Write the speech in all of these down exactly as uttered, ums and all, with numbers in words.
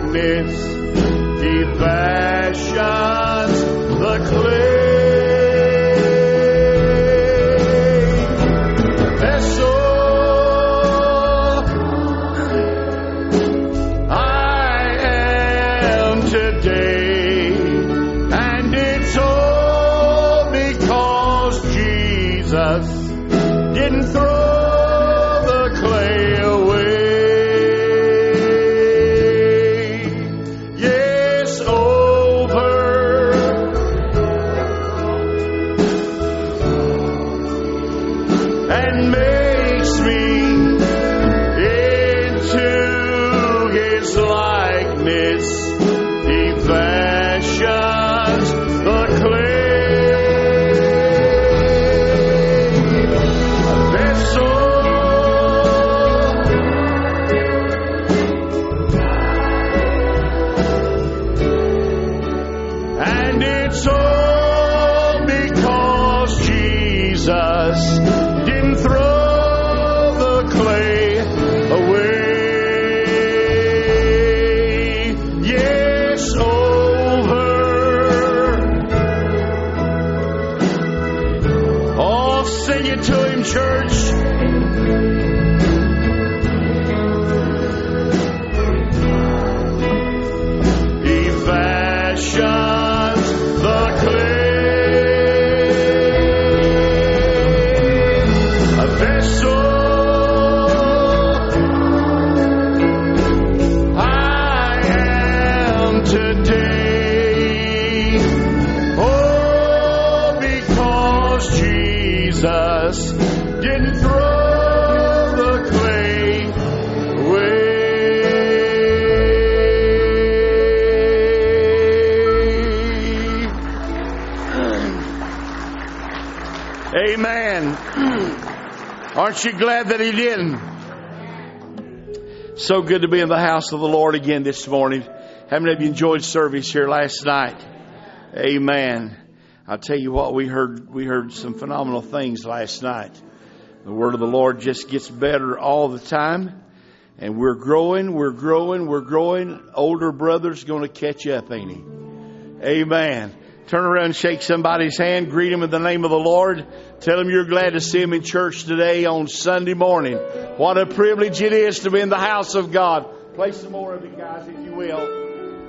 likeness. He fashions the clay vessel. I am today, and it's all because Jesus didn't throw the clay away. Yes, over and makes me into His likeness. He fashions the clay vessel. And it's all because Jesus didn't throw the clay away. Yes, over. Oh, sing it to Him, church. He fashions the clay a vessel. I am today, oh, because Jesus didn't throw the clay away. Amen. Aren't you glad that He didn't? So good to be in the house of the Lord again this morning. How many of you enjoyed service here last night? Amen. I'll tell you what, we heard we heard some phenomenal things last night. The word of the Lord just gets better all the time. And we're growing, we're growing, we're growing. Older brother's going to catch up, ain't he? Amen. Turn around and shake somebody's hand. Greet him in the name of the Lord. Tell him you're glad to see him in church today on Sunday morning. What a privilege it is to be in the house of God. Play some more of it, guys, if you will.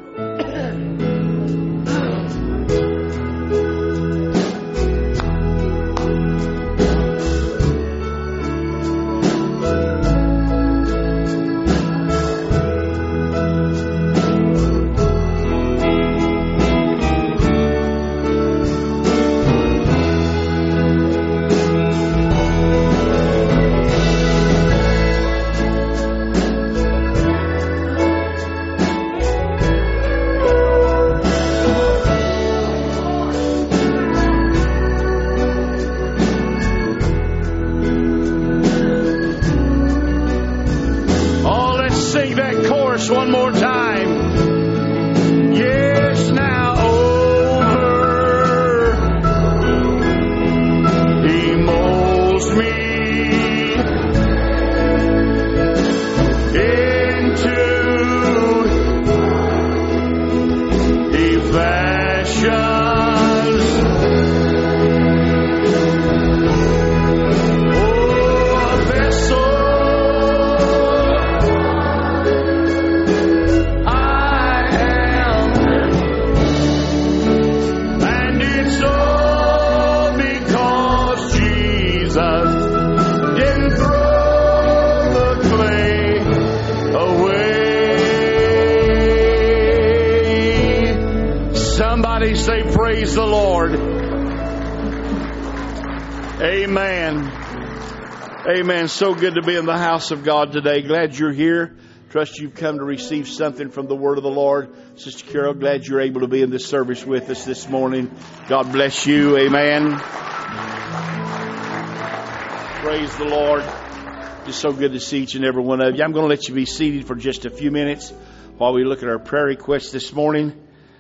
One more time. Yes, now over. He molds me into. He fashions. Oh, a vessel. Say praise the Lord. Amen. Amen. So good to be in the house of God today. Glad you're here. Trust you've come to receive something from the word of the Lord. Sister Carol, glad you're able to be in this service with us this morning. God bless you. Amen. Praise the Lord. It's so good to see each and every one of you. I'm going to let you be seated for just a few minutes while we look at our prayer requests this morning.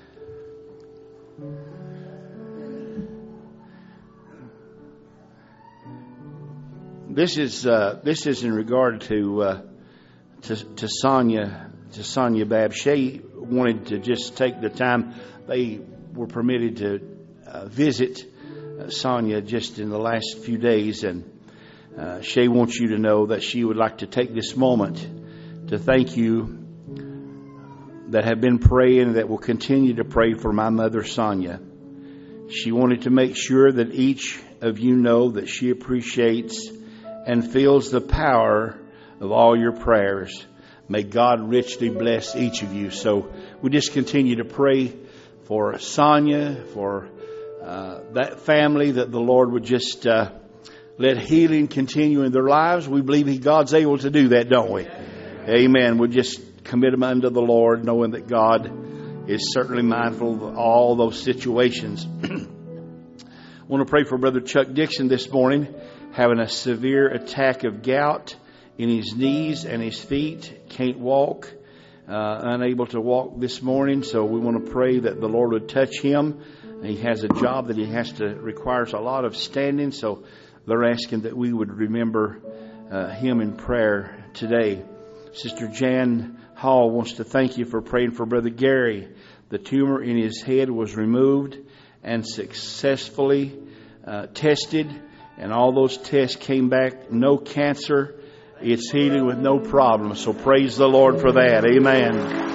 This is uh, this is in regard to uh, to, to Sonia to Sonia Babb. Shay wanted to just take the time. They were permitted to uh, visit uh, Sonia just in the last few days, and uh, Shay wants you to know that she would like to take this moment to thank you that have been praying, that will continue to pray for my mother, Sonia. She wanted to make sure that each of you know that she appreciates and feels the power of all your prayers. May God richly bless each of you. So we just continue to pray for Sonia, for uh, that family, that the Lord would just uh, let healing continue in their lives. We believe He, God's able to do that, don't we? Amen. We'll just commit them unto the Lord, knowing that God is certainly mindful of all those situations. I want to pray for Brother Chuck Dixon this morning, having a severe attack of gout in his knees and his feet. Can't walk, uh, unable to walk this morning. So we want to pray that the Lord would touch him. He has a job that he has to, requires a lot of standing. So they're asking that we would remember uh, him in prayer today. Sister Jan Hall wants to thank you for praying for Brother Gary. The tumor in his head was removed and successfully uh, tested, and all those tests came back no cancer. It's healing with no problem. So praise the Lord for that. Amen.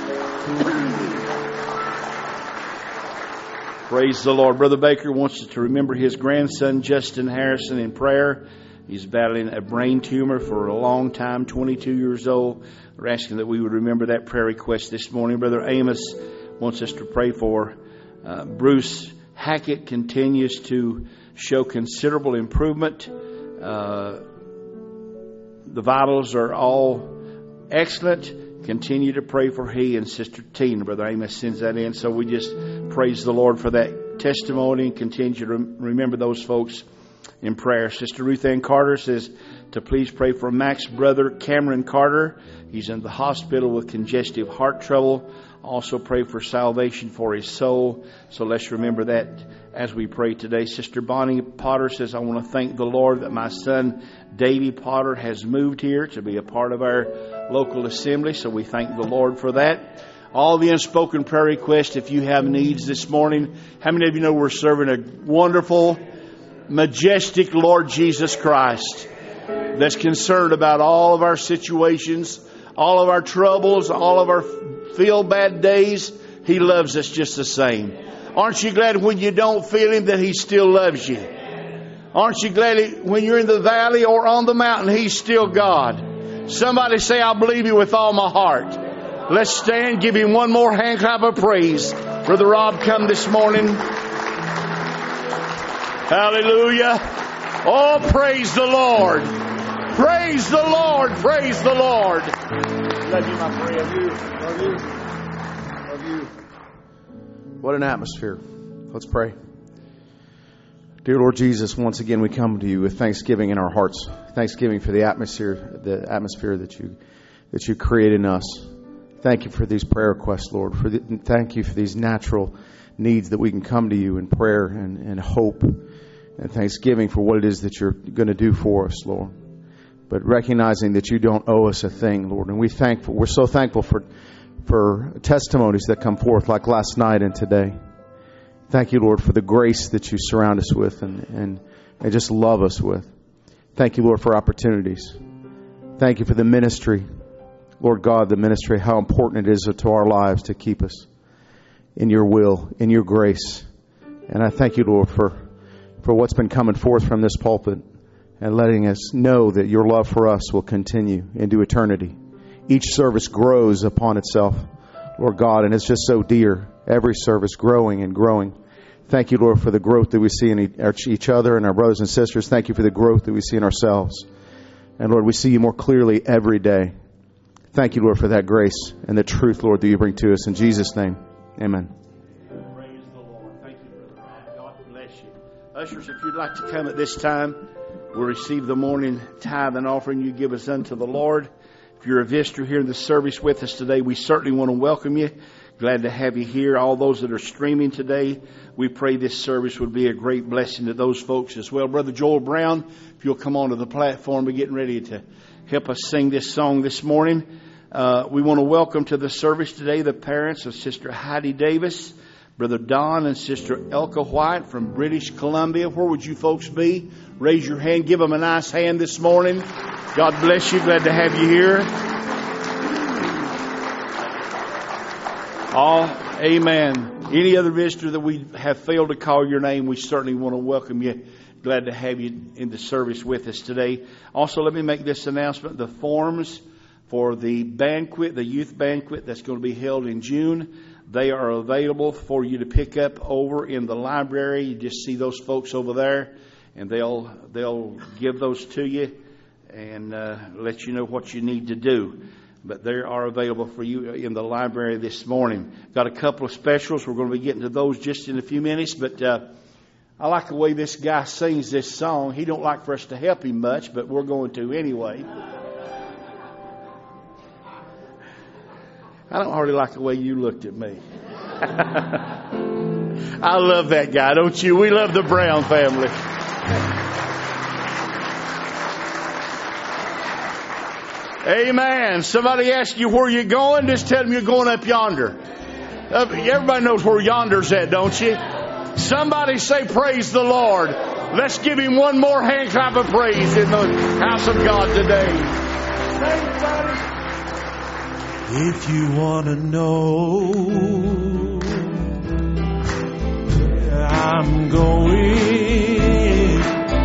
Praise the Lord. Brother Baker wants us to remember his grandson Justin Harrison in prayer. He's battling a brain tumor for a long time, twenty-two years old. We're asking that we would remember that prayer request this morning. Brother Amos wants us to pray for uh, Bruce Hackett. Continues to show considerable improvement. Uh, the vitals are all excellent. Continue to pray for he and Sister Tina. Brother Amos sends that in. So we just praise the Lord for that testimony and continue to remember those folks in prayer. Sister Ruth Ann Carter says to please pray for Mac's brother Cameron Carter. He's in the hospital with congestive heart trouble. Also pray for salvation for his soul. So let's remember that as we pray today. Sister Bonnie Potter says, I want to thank the Lord that my son Davy Potter has moved here to be a part of our local assembly. So we thank the Lord for that. All the unspoken prayer requests, if you have needs this morning. How many of you know we're serving a wonderful, majestic Lord Jesus Christ that's concerned about all of our situations, all of our troubles, all of our feel bad days? He loves us just the same. Aren't you glad when you don't feel Him that He still loves you? Aren't you glad when you're in the valley or on the mountain, He's still God? Somebody say, I believe You with all my heart. Let's stand, give Him one more hand clap of praise. Brother Rob, come this morning. Hallelujah. Oh, praise the Lord. Praise the Lord. Praise the Lord. Love you, my friend. Love you. Love you. Love you. What an atmosphere. Let's pray. Dear Lord Jesus, once again we come to You with thanksgiving in our hearts. Thanksgiving for the atmosphere, the atmosphere that You that You create in us. Thank You for these prayer requests, Lord. For the, thank You for these natural needs that we can come to You in prayer and, and hope and thanksgiving for what it is that You're going to do for us, Lord. But recognizing that You don't owe us a thing, Lord. And we thankful, we're so thankful for for testimonies that come forth like last night and today. Thank You, Lord, for the grace that You surround us with and, and, and just love us with. Thank You, Lord, for opportunities. Thank You for the ministry. Lord God, the ministry, how important it is to our lives to keep us in Your will, in Your grace. And I thank You, Lord, for, for what's been coming forth from this pulpit and letting us know that Your love for us will continue into eternity. Each service grows upon itself, Lord God, and it's just so dear. Every service growing and growing. Thank You, Lord, for the growth that we see in each other and our brothers and sisters. Thank You for the growth that we see in ourselves. And Lord, we see You more clearly every day. Thank You, Lord, for that grace and the truth, Lord, that You bring to us. In Jesus' name, amen. Praise the Lord. Thank you, Brother Rob. God bless you. Ushers, if you'd like to come at this time, we'll receive the morning tithe and offering You give us unto the Lord. If you're a visitor here in the service with us today, we certainly want to welcome you. Glad to have you here. All those that are streaming today, we pray this service would be a great blessing to those folks as well. Brother Joel Brown, if you'll come onto the platform, we're getting ready to help us sing this song this morning. Uh, we want to welcome to the service today the parents of Sister Heidi Davis, Brother Don and Sister Elka White from British Columbia. Where would you folks be? Raise your hand. Give them a nice hand this morning. God bless you. Glad to have you here. All, amen. Any other visitor that we have failed to call your name, we certainly want to welcome you. Glad to have you in the service with us today. Also, let me make this announcement. The forms for the banquet, the youth banquet that's going to be held in June, they are available for you to pick up over in the library. You just see those folks over there, and they'll they'll give those to you and uh, let you know what you need to do. But they are available for you in the library this morning. Got a couple of specials. We're going to be getting to those just in a few minutes. But uh, I like the way this guy sings this song. He don't like for us to help him much, but we're going to anyway. I don't hardly like the way you looked at me. I love that guy, don't you? We love the Brown family. Amen. Somebody asks you where you're going, just tell them you're going up yonder. Uh, everybody knows where yonder's at, don't you? Somebody say, praise the Lord. Let's give him one more hand clap of praise in the house of God today. Thanks, buddy. If you want to know where I'm going,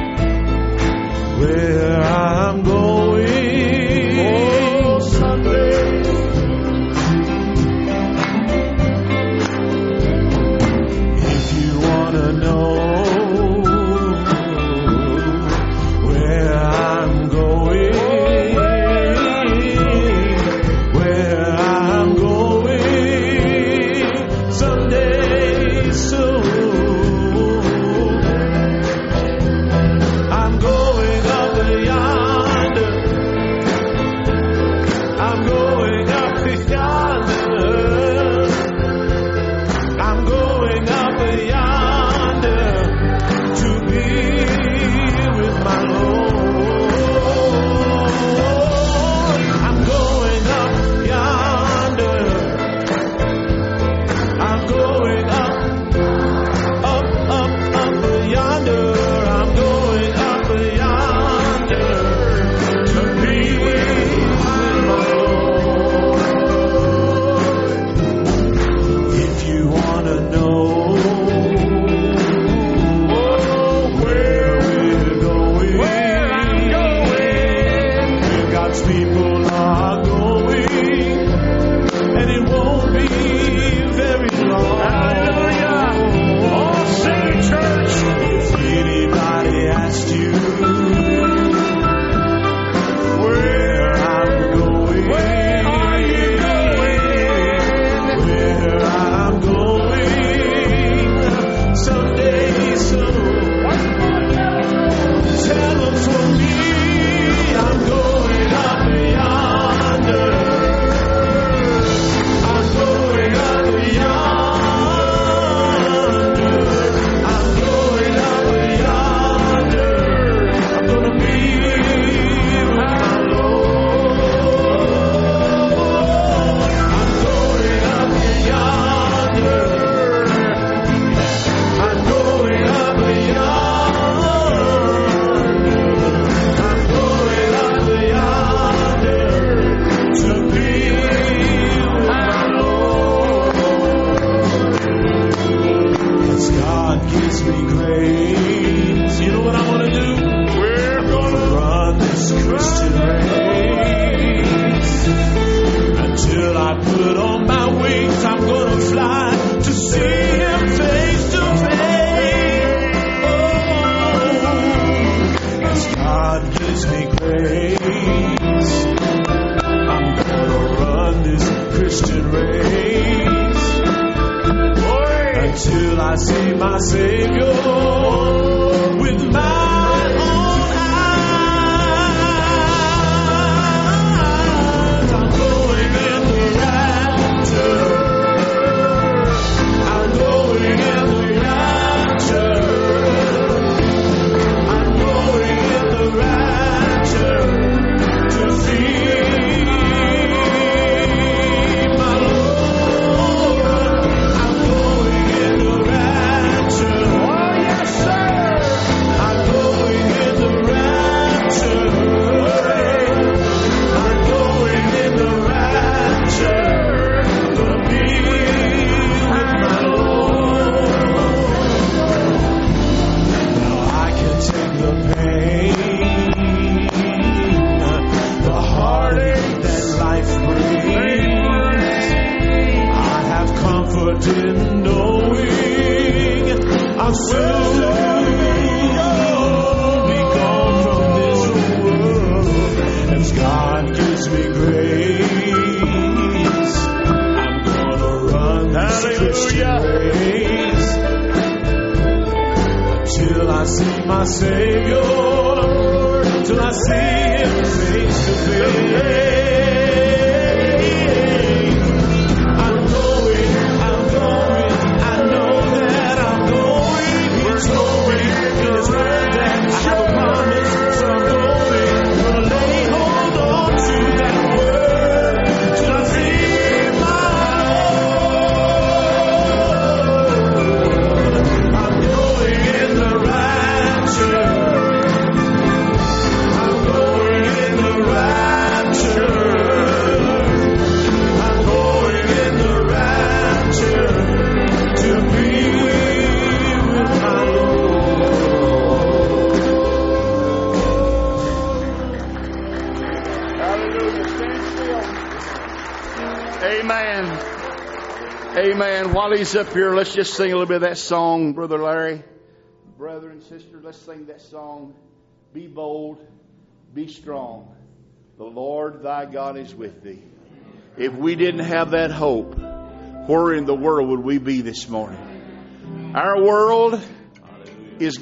where I'm going, oh, Sunday. If you want to know where I'm going, comforted knowing I'll soon be gone from this world. As God gives me grace, I'm gonna run this Christian race till I see my Savior, till I see Him face to face. I'm going, I'm going, I know that I'm going. He's going, His word that I have a promise, so I'm going. Gonna lay hold on to that word till I see my Lord. I'm going in the rapture. I'm going in the rapture. I'm going in the rapture to be with my Lord. Hallelujah. Stand still. Amen. Amen. While he's up here, let's just sing a little bit of that song, Brother Larry. Brother and sister, let's sing that song. Be bold, be strong. The Lord thy God is with thee. If we didn't have that hope, where in the world would we be this morning? Our world is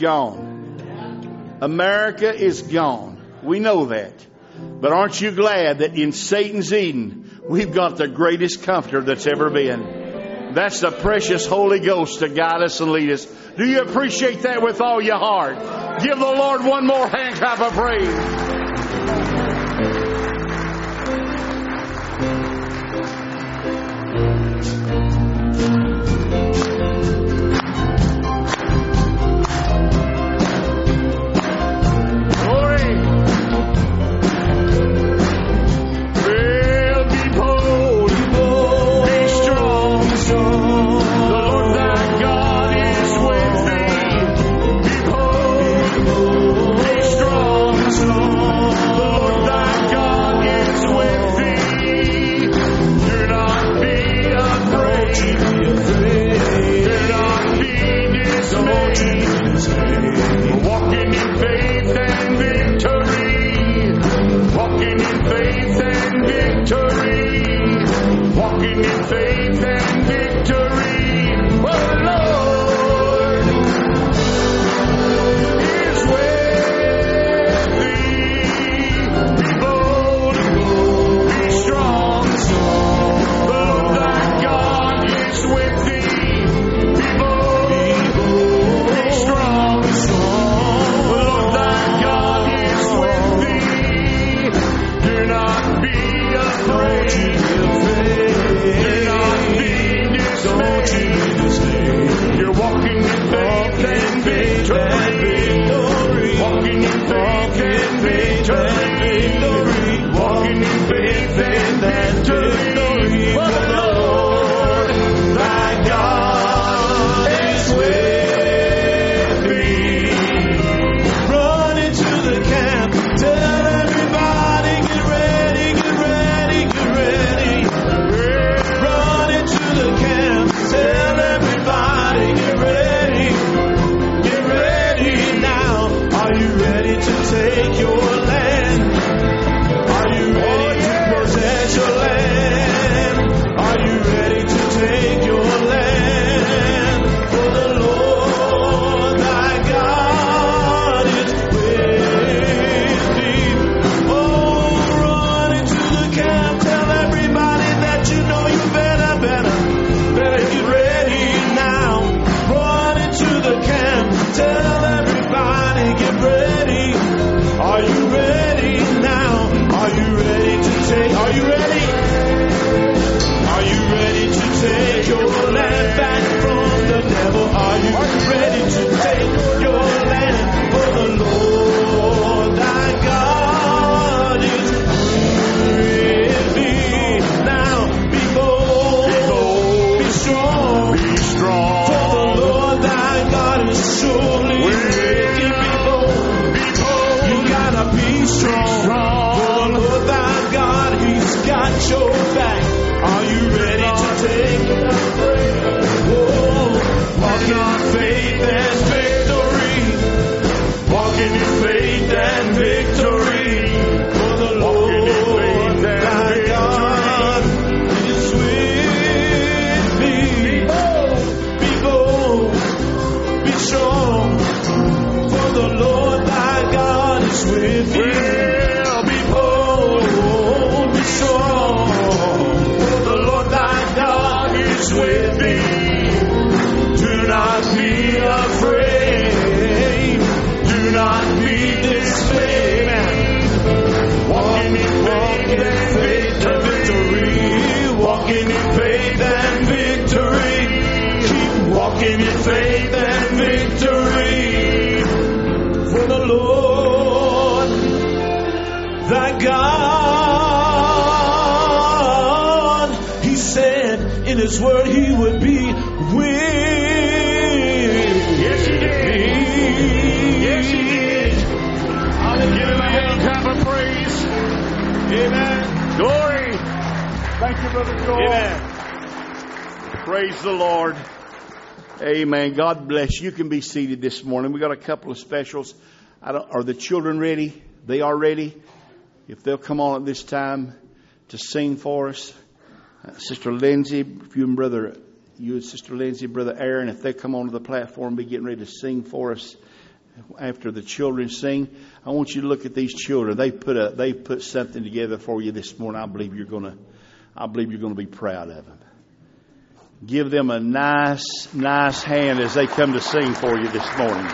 gone. America is gone. We know that. But aren't you glad that in Satan's Eden, we've got the greatest comforter that's ever been? That's the precious Holy Ghost to guide us and lead us. Do you appreciate that with all your heart? Give the Lord one more hand clap of praise. Do not be is with me. Do not be afraid. Do not be dismayed. Walking in faith and faith and victory. Walking in faith and victory. Keep walking in faith and victory. For the Lord thy God, He said in His word He would be with. Yes, He did. Yes, He did. I'll give Him a hand clap of praise. Amen. Glory. Thank you, Brother Joel. Amen. Praise the Lord. Amen. God bless you. You can be seated this morning. We got a couple of specials. I don't, are the children ready? They are ready. If they'll come on at this time to sing for us. Uh, Sister Lindsay, if you and Brother, you and Sister Lindsay, Brother Aaron, if they come onto the platform, be getting ready to sing for us after the children sing. I want you to look at these children. They put a, they put something together for you this morning. I believe you're gonna, I believe you're gonna be proud of them. Give them a nice, nice hand as they come to sing for you this morning.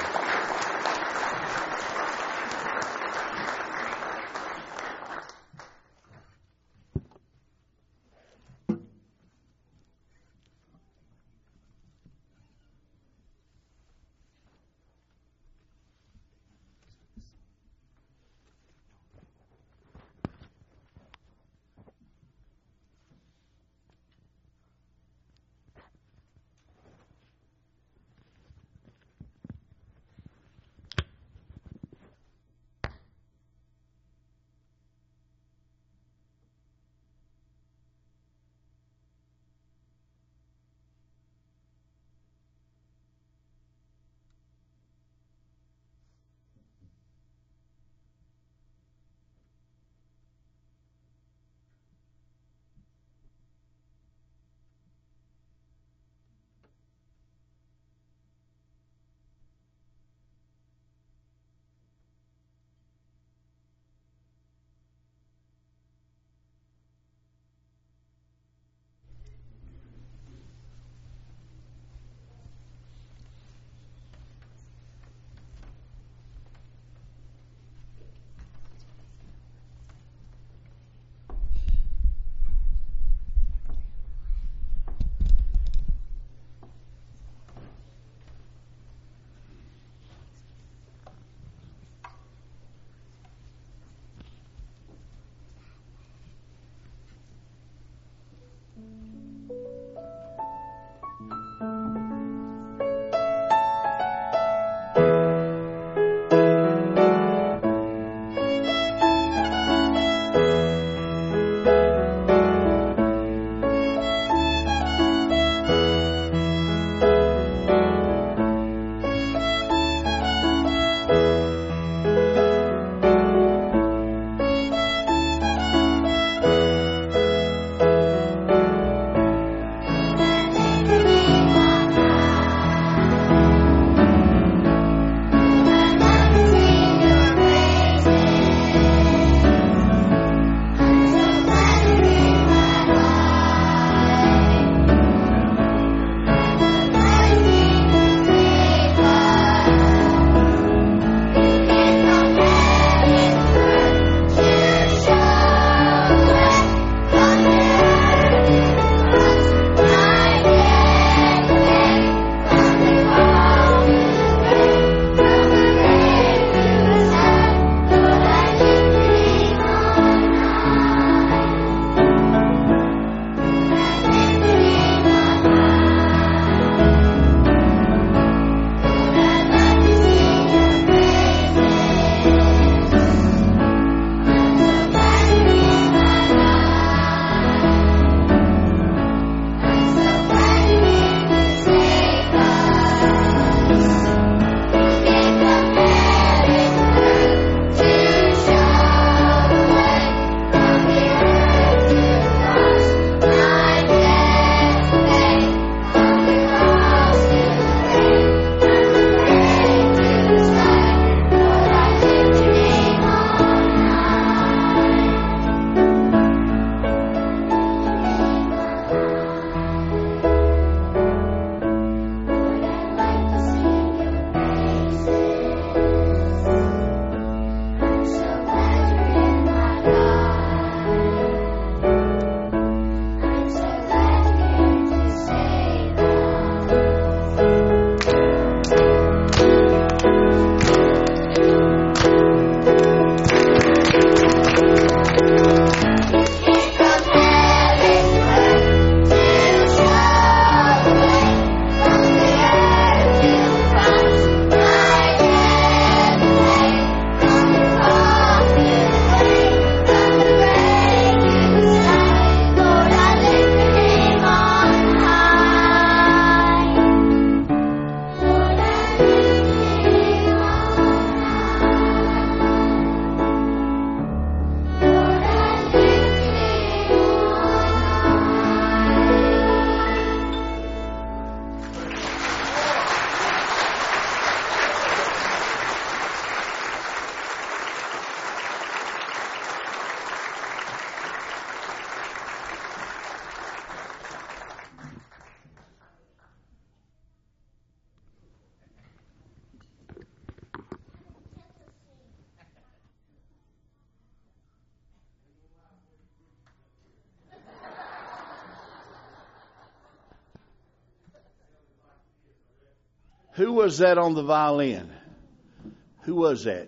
Who was that on the violin? Who was that?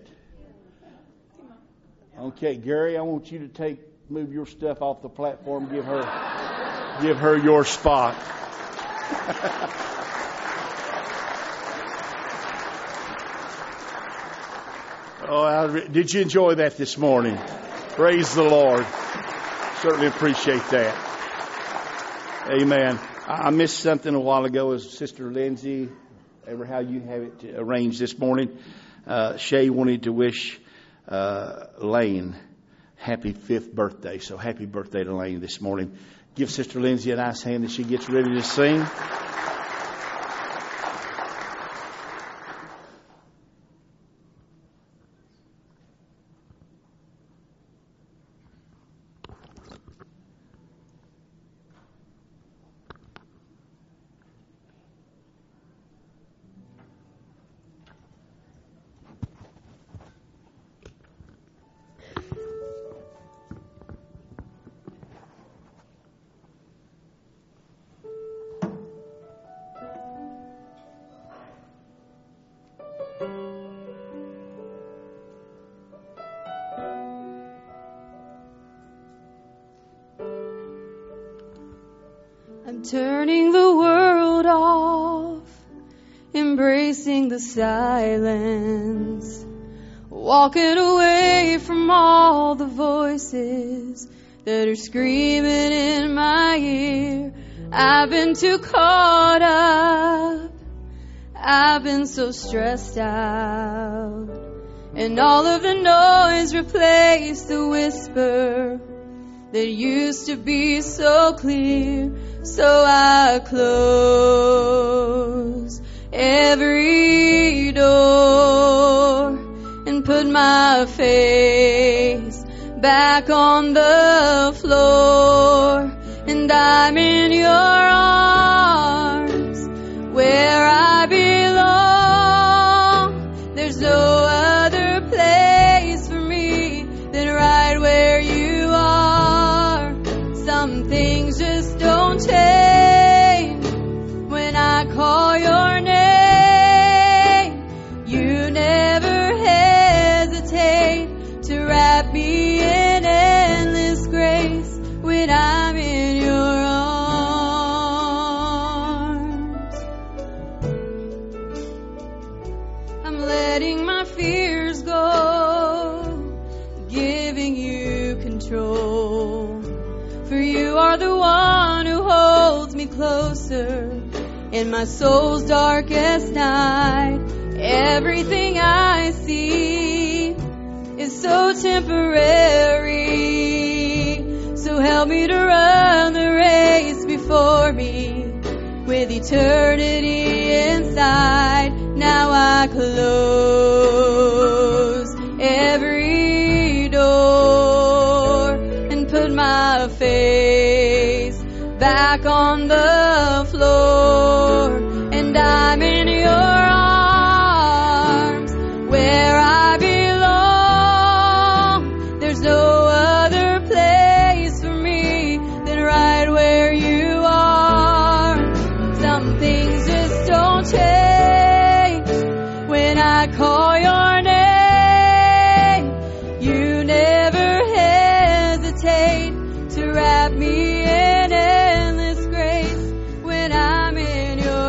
Okay, Gary, I want you to take move your stuff off the platform. Give her, give her your spot. Oh, I, did you enjoy that this morning? Praise the Lord. Certainly appreciate that. Amen. I missed something a while ago as Sister Lindsay, ever how you have it arranged this morning. Uh, Shay wanted to wish uh, Lane happy fifth birthday. So happy birthday to Lane this morning. Give Sister Lindsay a nice hand as she gets ready to sing. I'm turning the world off, embracing the silence, walking away from all the voices that are screaming in my ear. I've been too caught up, I've been so stressed out, and all of the noise replaced the whisper that used to be so clear. So I close every door and put my face back on the floor, and I'm in your arms where I belong. There's no other place for me than right where you are. Some things just don't change when I call your name. You never hesitate to wrap me in endless grace when I'm in your arms. I'm letting my fears go, giving you control. For you are the one who holds me closer in my soul's darkest night. Everything I see is so temporary. So help me to run the race before me with eternity inside. Now I close every door and put my face back on the floor, and I'm in your arms where I belong. There's no other place for me than right where you are. Some things just don't change when I call your name. You never hesitate to wrap me in endless grace when I'm in your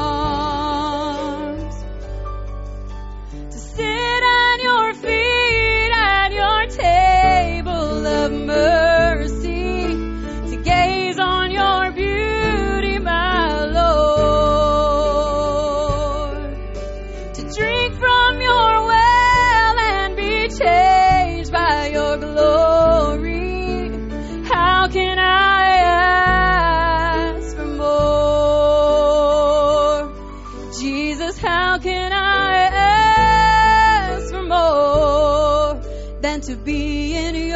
arms. To sit at your feet at your table of mercy, to gaze on your beauty, my Lord, to drink from your well and be changed by your glory. How can I ask for more? Jesus, how can I ask for more than to be in your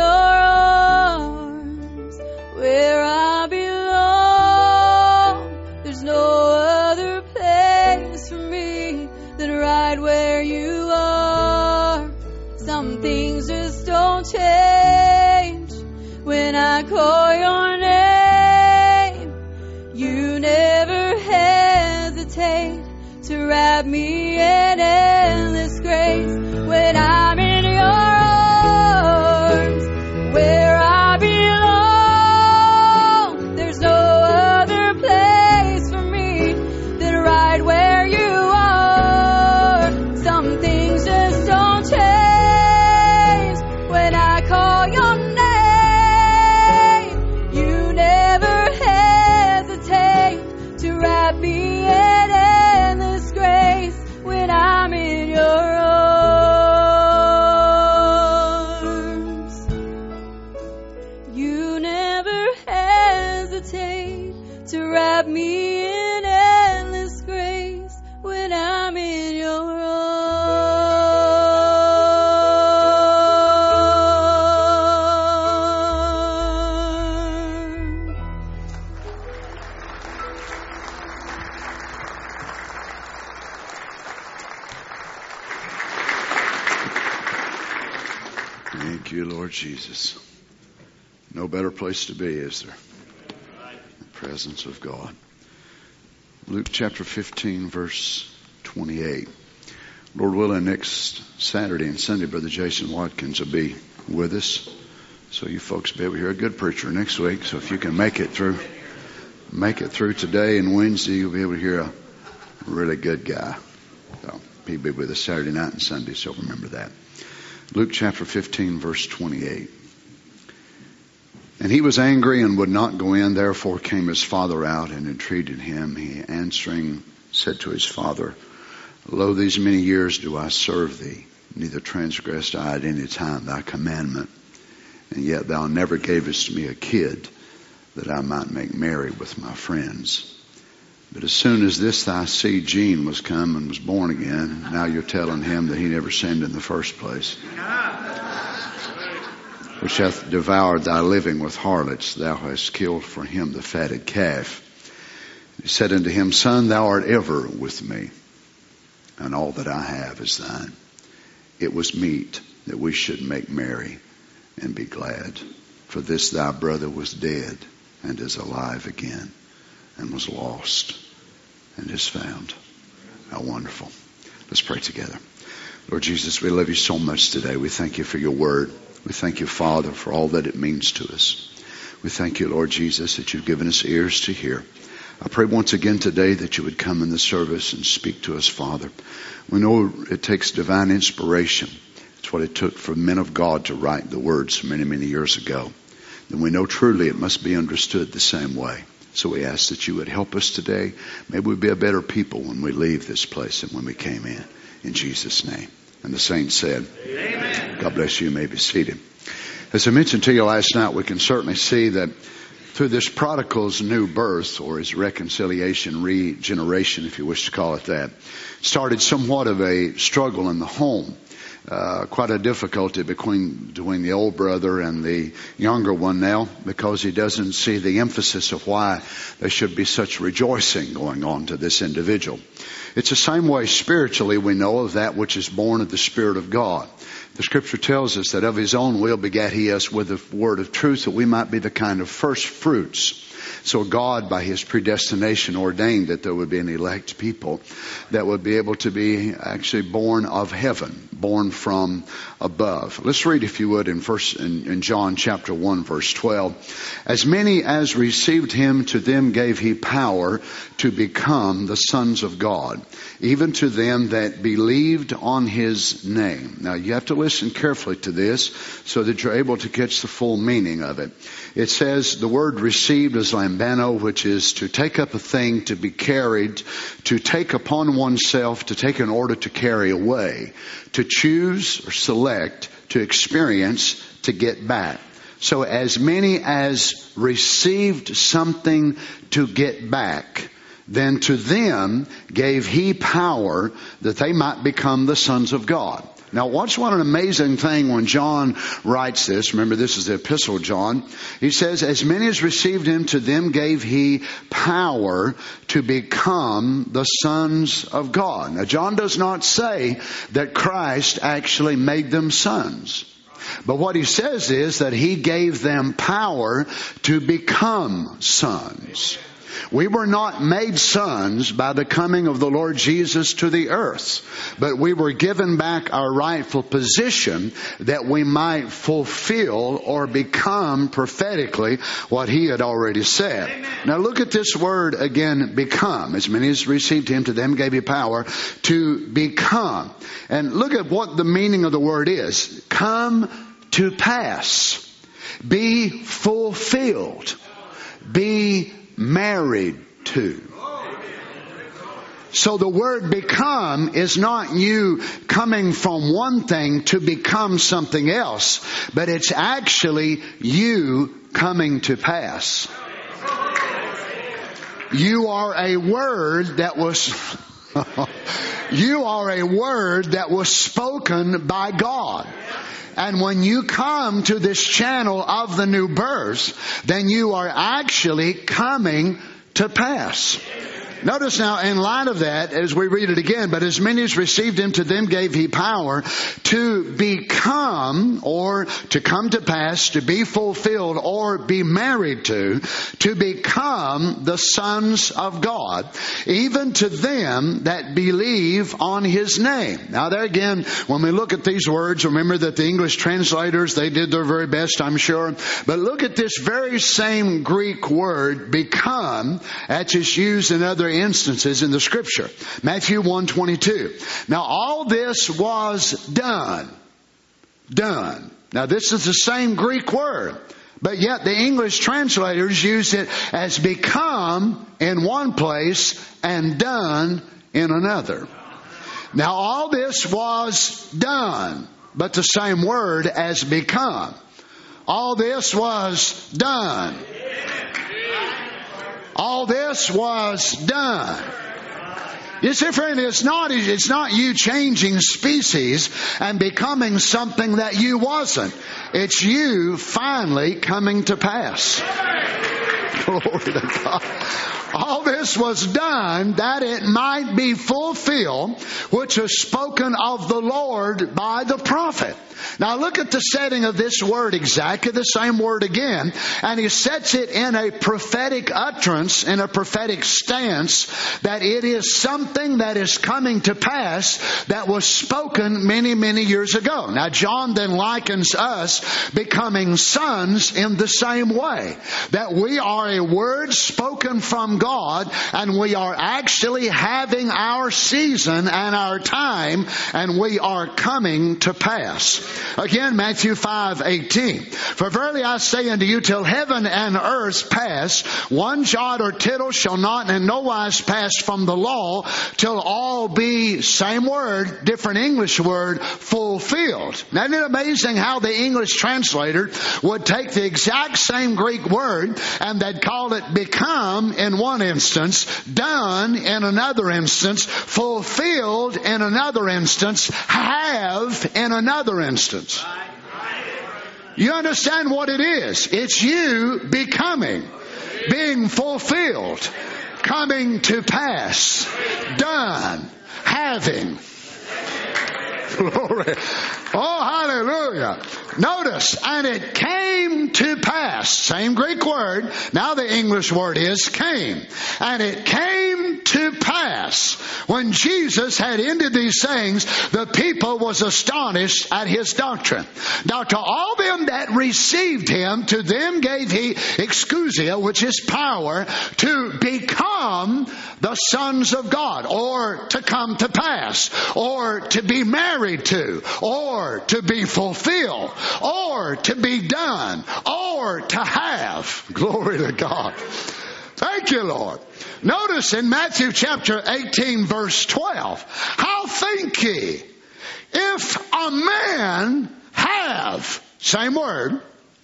arms where I belong? There's no other place for me than right where you are. Some things just don't change when I call your name. You never hesitate to wrap wrap me in endless grace when I'm in your arms, where I belong. There's no other place for me than right where you are. Some things just don't change when I call your name. You never hesitate to wrap me in endless grace when I'm in your arms. You never hesitate to wrap me in endless grace when I'm in your arms. Thank you, Lord Jesus. No better place to be, is there? The presence of God. Luke chapter fifteen, verse twenty-eight. Lord willing, next Saturday and Sunday, Brother Jason Watkins will be with us. So you folks will be able to hear a good preacher next week. So if you can make it through, make it through today and Wednesday, you'll be able to hear a really good guy. So he'll be with us Saturday night and Sunday, so remember that. Luke chapter fifteen, verse twenty-eight. And he was angry and would not go in. Therefore came his father out and entreated him. He answering said to his father, Lo, these many years do I serve thee, neither transgressed I at any time thy commandment. And yet thou never gavest me a kid, that I might make merry with my friends. But as soon as this thy seed Gene was come and was born again, now you're telling him that he never sinned in the first place, which hath devoured thy living with harlots, thou hast killed for him the fatted calf. He said unto him, Son, thou art ever with me, and all that I have is thine. It was meet that we should make merry and be glad. For this thy brother was dead and is alive again, and was lost and is found. How wonderful. Let's pray together. Lord Jesus, we love you so much today. We thank you for your word. We thank you, Father, for all that it means to us. We thank you, Lord Jesus, that you've given us ears to hear. I pray once again today that you would come in the service and speak to us, Father. We know it takes divine inspiration. It's what it took for men of God to write the words many, many years ago. And we know truly it must be understood the same way. So we ask that you would help us today. Maybe we'll be a better people when we leave this place than when we came in. In Jesus' name. And the saints said, Amen. God bless you. You may be seated. As I mentioned to you last night, we can certainly see that through this prodigal's new birth, or his reconciliation, regeneration, if you wish to call it that, started somewhat of a struggle in the home. Uh, quite a difficulty between, between the old brother and the younger one now, because he doesn't see the emphasis of why there should be such rejoicing going on to this individual. It's the same way spiritually we know of that which is born of the Spirit of God. The scripture tells us that of his own will begat he us with the word of truth, that we might be the kind of first fruits. So God, by his predestination, ordained that there would be an elect people that would be able to be actually born of heaven, born from above. Let's read, if you would, in, first, in, in John chapter one, verse twelve. As many as received him, to them gave he power to become the sons of God, even to them that believed on his name. Now, you have to listen carefully to this so that you're able to catch the full meaning of it. It says the word received is lambano, which is to take up a thing, to be carried, to take upon oneself, to take in order to carry away, to choose or select, to experience, to get back. So as many as received something to get back, then to them gave he power that they might become the sons of God. Now watch what an amazing thing when John writes this. Remember, this is the epistle of John. He says, as many as received him, to them gave he power to become the sons of God. Now John does not say that Christ actually made them sons. But what he says is that he gave them power to become sons. We were not made sons by the coming of the Lord Jesus to the earth, but we were given back our rightful position that we might fulfill or become prophetically what He had already said. Amen. Now look at this word again, become. As many as received Him, to them gave He power to become. And look at what the meaning of the word is. Come to pass. Be fulfilled. Be married to. So the word become is not you coming from one thing to become something else, but it's actually you coming to pass. You are a word that was you are a word that was spoken by God. And when you come to this channel of the new birth, then you are actually coming to pass. Notice now, in light of that, as we read it again, but as many as received Him, to them gave He power to become, or to come to pass, to be fulfilled, or be married to, to become the sons of God, even to them that believe on His name. Now there again, when we look at these words, remember that the English translators, they did their very best, I'm sure. But look at this very same Greek word, become, that's just used in other instances in the Scripture. Matthew one twenty-two. Now all this was done. Done. Now this is the same Greek word, but yet the English translators use it as become in one place and done in another. Now all this was done, but the same word as become. All this was done. All this was done. You see, friend, it's not, it's not you changing species and becoming something that you wasn't. It's you finally coming to pass. Glory to God. All this was done that it might be fulfilled, which was spoken of the Lord by the prophet. Now look at the setting of this word, exactly the same word again, and he sets it in a prophetic utterance, in a prophetic stance, that it is something that is coming to pass that was spoken many, many years ago. Now John then likens us becoming sons in the same way, that we are a word spoken from God, and we are actually having our season and our time, and we are coming to pass. Again, Matthew five eighteen. For verily I say unto you, till heaven and earth pass, one jot or tittle shall not in no wise pass from the law, till all be, same word, different English word, fulfilled. Now, isn't it amazing how the English translator would take the exact same Greek word and they'd call it become in one instance, done in another instance, fulfilled in another instance, have in another instance. You understand what it is? It's you becoming, being fulfilled, coming to pass, done, having. Glory. Oh, hallelujah. Notice, and it came to pass. Same Greek word. Now the English word is came. And it came to pass. When Jesus had ended these sayings, the people was astonished at His doctrine. Now to all them that received Him, to them gave He exousia, which is power, to become the sons of God, or to come to pass, or to be married to, or to be fulfilled, or to be done, or to have. Glory to God. Thank you, Lord. Notice in Matthew chapter eighteen, verse twelve, how think ye, if a man have, same word,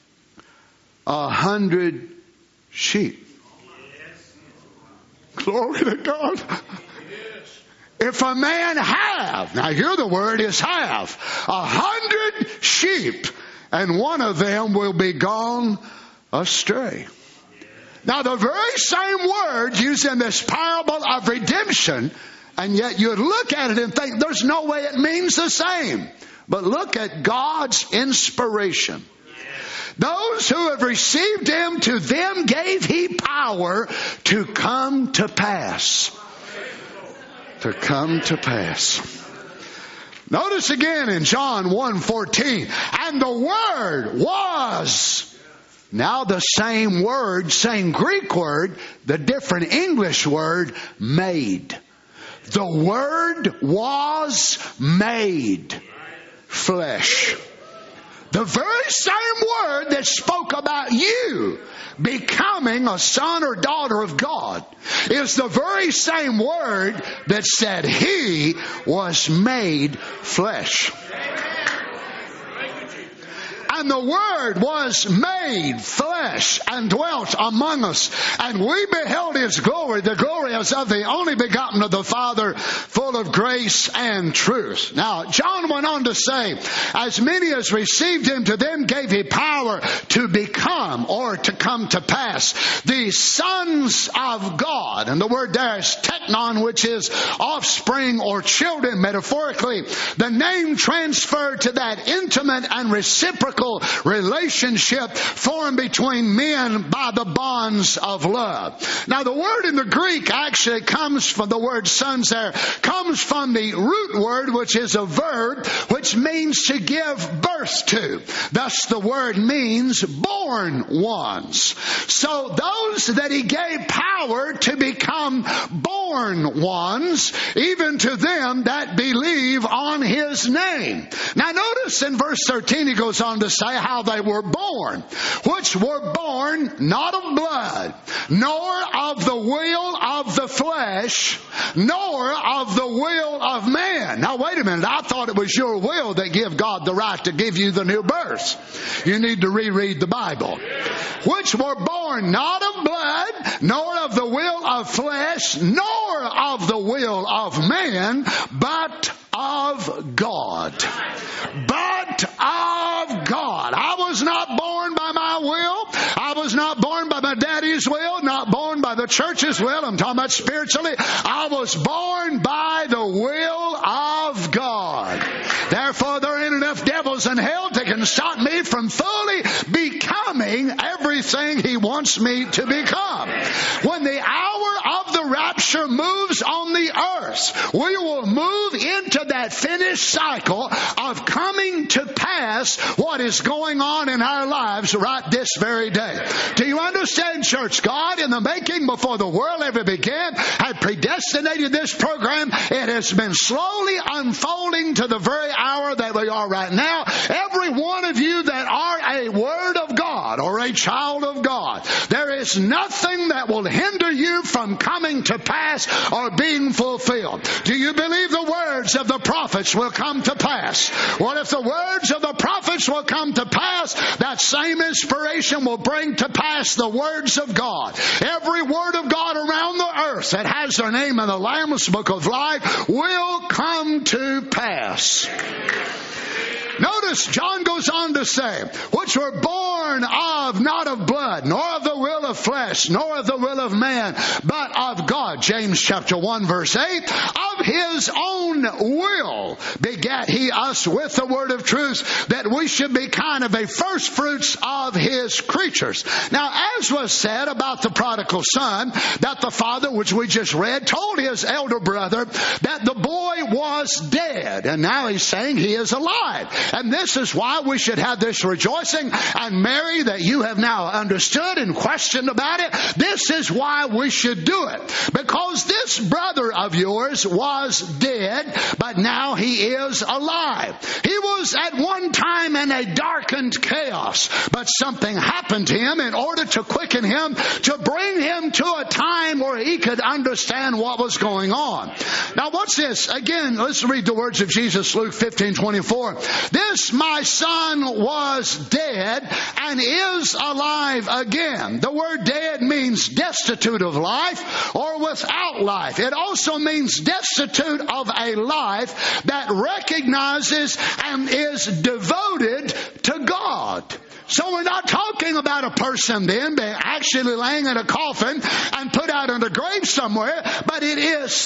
a hundred sheep. Glory to God. If a man have, now here the word is have, a hundred sheep, and one of them will be gone astray. Now the very same word used in this parable of redemption, and yet you'd look at it and think there's no way it means the same. But look at God's inspiration. Those who have received him, to them gave he power to come to pass. To come to pass. Notice again in John one fourteen, and the Word was. Now the same word, same Greek word, the different English word, made. The Word was made flesh. The very same word that spoke about you becoming a son or daughter of God is the very same word that said he was made flesh. And the Word was made flesh and dwelt among us. And we beheld his glory. The glory as of the only begotten of the Father, full of grace and truth. Now, John went on to say, as many as received him, to them gave he power to become, or to come to pass, the sons of God. And the word there is teknon, which is offspring or children, metaphorically. The name transferred to that intimate and reciprocal relationship formed between men by the bonds of love. Now the word in the Greek actually comes from the word sons there, comes from the root word, which is a verb, which means to give birth to. Thus the word means born ones. So those that he gave power to become born ones, even to them that believe on his name. Now notice in verse thirteen he goes on to say how they were born, which were born not of blood, nor of the will of the flesh, nor of the will of man. Now wait a minute, I thought it was your will that gave God the right to give you the new birth. You need to reread the Bible. Which were born not of blood, nor of the will of flesh, nor of the will of man, but of God. But of God. I was not born by my will. I was not born by my daddy's will, not born by the church's will. I'm talking about spiritually. I was born by the will of God. Therefore, there ain't enough devils in hell that can stop me from fully becoming everything he wants me to become. When the hour of the rapture moves on the earth, we will move into that finished cycle of coming to pass what is going on in our lives right this very day. Do you understand, church? God, in the making, before the world ever began, had predestinated this program. It has been slowly unfolding to the very hour that we are right now. Every one of you that are a Word of God or a child of God, there is nothing that will hinder you from coming to pass or being fulfilled. Do you believe the words of the prophets will come to pass? What if the words of the prophets will come to pass? That same inspiration will bring to pass the words of God. Every word of God around the earth that has their name in the Lamb's Book of Life will come to pass. Notice John goes on to say, which were born of, not of blood, nor of the will of flesh, nor of the will of man, but of God. James chapter one verse eight, of his own will begat he us with the word of truth, that we should be kind of a first fruits of his creatures. Now, as was said about the prodigal son, that the father, which we just read, told his elder brother that the boy was dead, and now he's saying he is alive. And this is why we should have this rejoicing. And Mary, that you have now understood and questioned about it, this is why we should do it. Because this brother of yours was dead, but now he is alive. He was at one time in a darkened chaos, but something happened to him in order to quicken him, to bring him to a time where he could understand what was going on. Now watch this. Again, let's read the words of Jesus, Luke fifteen twenty-four. This my son was dead and is alive again. The word dead means destitute of life or without life. It also means destitute of a life that recognizes and is devoted to God. So we're not talking about a person then actually laying in a coffin and put out in a grave somewhere, but it is something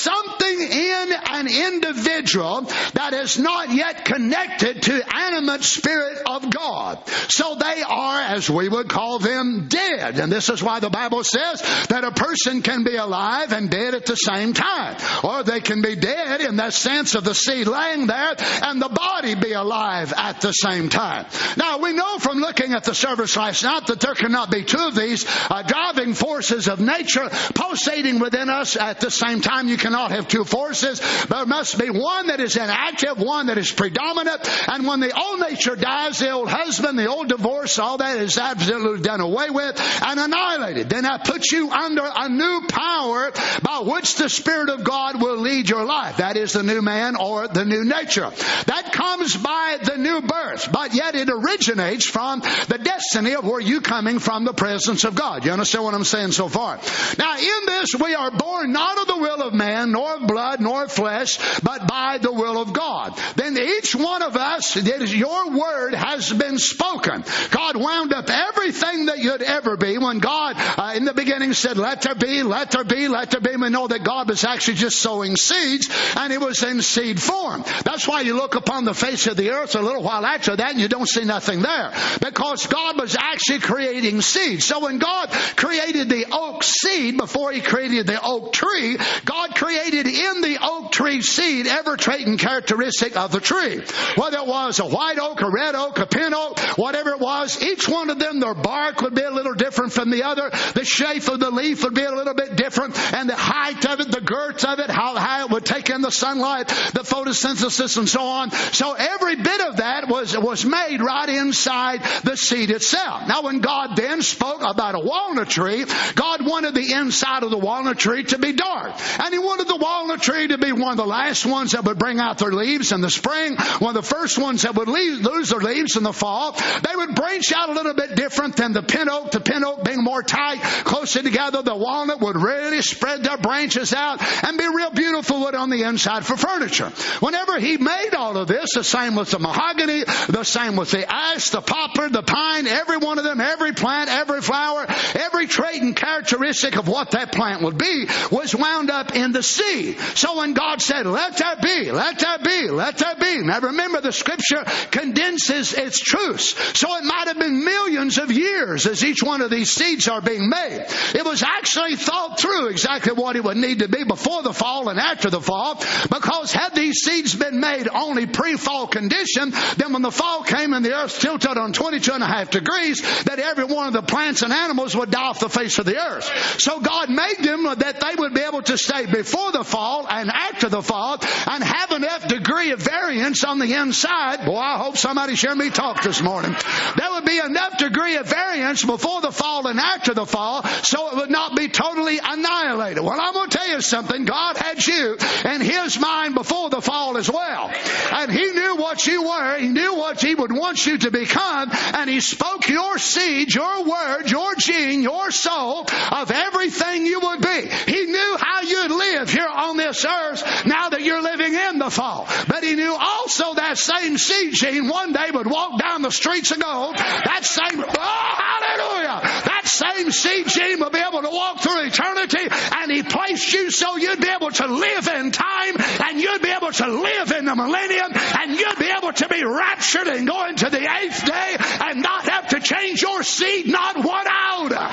something in an individual that is not yet connected to animate spirit of God. So they are, as we would call them, dead. And this is why the Bible says that a person can be alive and dead at the same time. Or they can be dead in that sense of the seed laying there and the body be alive at the same time. Now, we know from looking at the service last night that there cannot be two of these uh, driving forces of nature pulsating within us at the same time. You cannot have two forces. There must be one that is inactive, one that is predominant. And when the old nature dies, the old husband, the old divorce, all that is absolutely done away with and annihilated. Then that puts you under a new power by which the Spirit of God will lead your life. That is the new man or the new nature. That comes by the new birth, but yet it originates from the destiny of where you coming from the presence of God. You understand what I'm saying so far? Now, in this, we are born not of the will of man, nor of blood, nor of flesh, but by the will of God. Then each one of us, that is, your word has been spoken. God wound up everything that you'd ever be when God, uh, in the beginning, said, let there be, let there be, let there be. We know that God was actually just sowing seeds, and it was in seed form. That's why you look upon the face of the earth a little while after that, and you don't see nothing there. Because God was actually creating seeds. So when God created the oak seed, before He created the oak tree, God created in the oak tree seed every trait and characteristic of the tree. Whether it was a white oak, a red oak, a pin oak, whatever it was, each one of them, their bark would be a little different from the other. The shape of the leaf would be a little bit different. And the height of it, the girth of it, how high it would take in the sunlight, the photosynthesis and so on. So every bit of that was, was made right inside the seed itself. Now when God then spoke about a walnut tree, God wanted the inside of the walnut tree to be dark. And He wanted the walnut tree to be one of the last ones that would bring out their leaves in the spring, one of the first ones that would leave, lose their leaves in the fall. They would branch out a little bit different than the pin oak. The pin oak being more tight, closer together. The walnut would really spread their branches out and be real beautiful wood on the inside for furniture. Whenever He made all of this, the same with the mahogany, the same with the ash, the poplar, the pine, every one of them, every plant, every flower, every trait and characteristic of what that plant would be was wound up in the seed. So when God said, let there be, let there be, let there be. Now remember, the Scripture condenses its truths. So it might have been millions of years as each one of these seeds are being made. It was actually thought through exactly what it would need to be before the fall and after the fall, because had these seeds been made only pre-fall condition, then when the fall came and the earth tilted on twenty-two and a half degrees, that every one of the plants and animals would die off the face of the earth. So God made them that they would be able to stay before the fall and after the fall and have enough degree of variance on the inside. Boy, I hope somebody's hearing me talk this morning. There would be enough degree of variance before the fall and after the fall so it would not be totally annihilated. Well, I'm going to tell you something. God had you in His mind before the fall as well. And He knew what you were. He knew what He would want you to become. And He spoke your seed, your word, your gene, your soul of everything you would be. He knew how you'd live here on this earth now that you're living in the fall. But He knew also that same seed gene one day would walk down the streets of gold. That same, oh, hallelujah! That same seed gene will be able to walk through eternity, and He placed you so you'd be able to live in time, and you'd be able to live in the millennium, and you'd be able to be raptured and go into the eighth day and not have to change your seed, not one iota.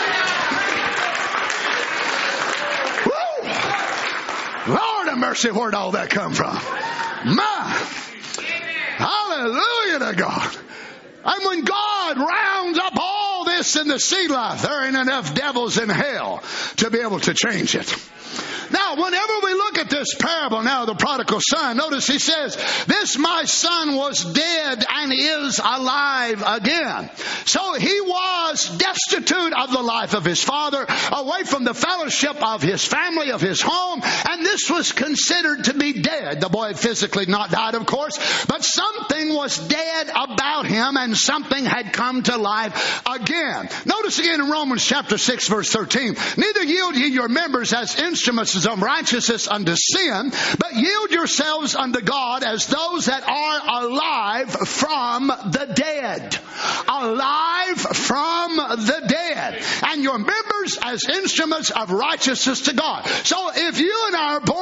Woo! Lord have mercy, where'd all that come from? My, hallelujah to God. And when God rounds up all this in the seed life, there ain't enough devils in hell to be able to change it. Now, whenever we look at this parable now of the prodigal son, notice he says, this my son was dead and is alive again. So he was destitute of the life of his father, away from the fellowship of his family, of his home, and this was considered to be dead. The boy had physically not died, of course, but something was dead about him and something had come to life again. Notice again in Romans chapter six, verse thirteen, neither yield ye your members as instruments of unrighteousness unto sin, but yield yourselves unto God as those that are alive from the dead. Alive from the dead. And your members as instruments of righteousness to God. So if you and I are born again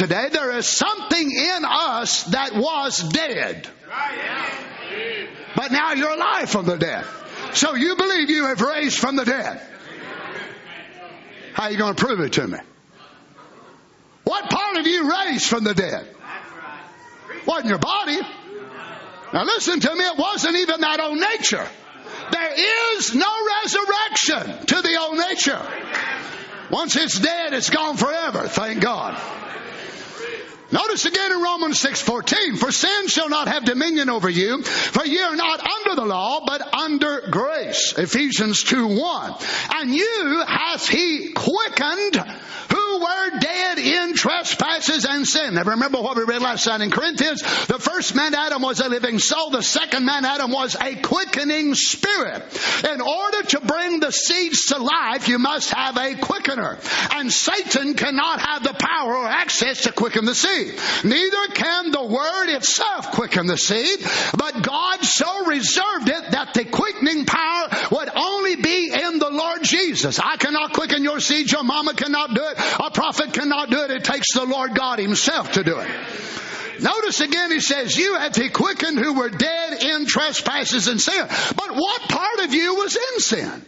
today, there is something in us that was dead. But now you're alive from the dead. So you believe you have raised from the dead. How are you going to prove it to me? What part of you raised from the dead? Wasn't your body. Now listen to me, it wasn't even that old nature. There is no resurrection to the old nature. Once it's dead, it's gone forever. Thank God. Notice again in Romans six fourteen, for sin shall not have dominion over you, for ye are not under the law, but under grace. Ephesians two one. And you hath he quickened who were dead in trespasses and sin. Now remember what we read last night in Corinthians. The first man Adam was a living soul. The second man Adam was a quickening spirit. In order to bring the seeds to life, you must have a quickener. And Satan cannot have the power or access to quicken the seed. Neither can the Word itself quicken the seed, but God so reserved it that the quickening power would only be in the Lord Jesus. I cannot quicken your seed. Your mama cannot do it. A prophet cannot do it. It takes the Lord God Himself to do it. Notice again, He says, you hath He quickened who were dead in trespasses and sin. But what part of you was in sin?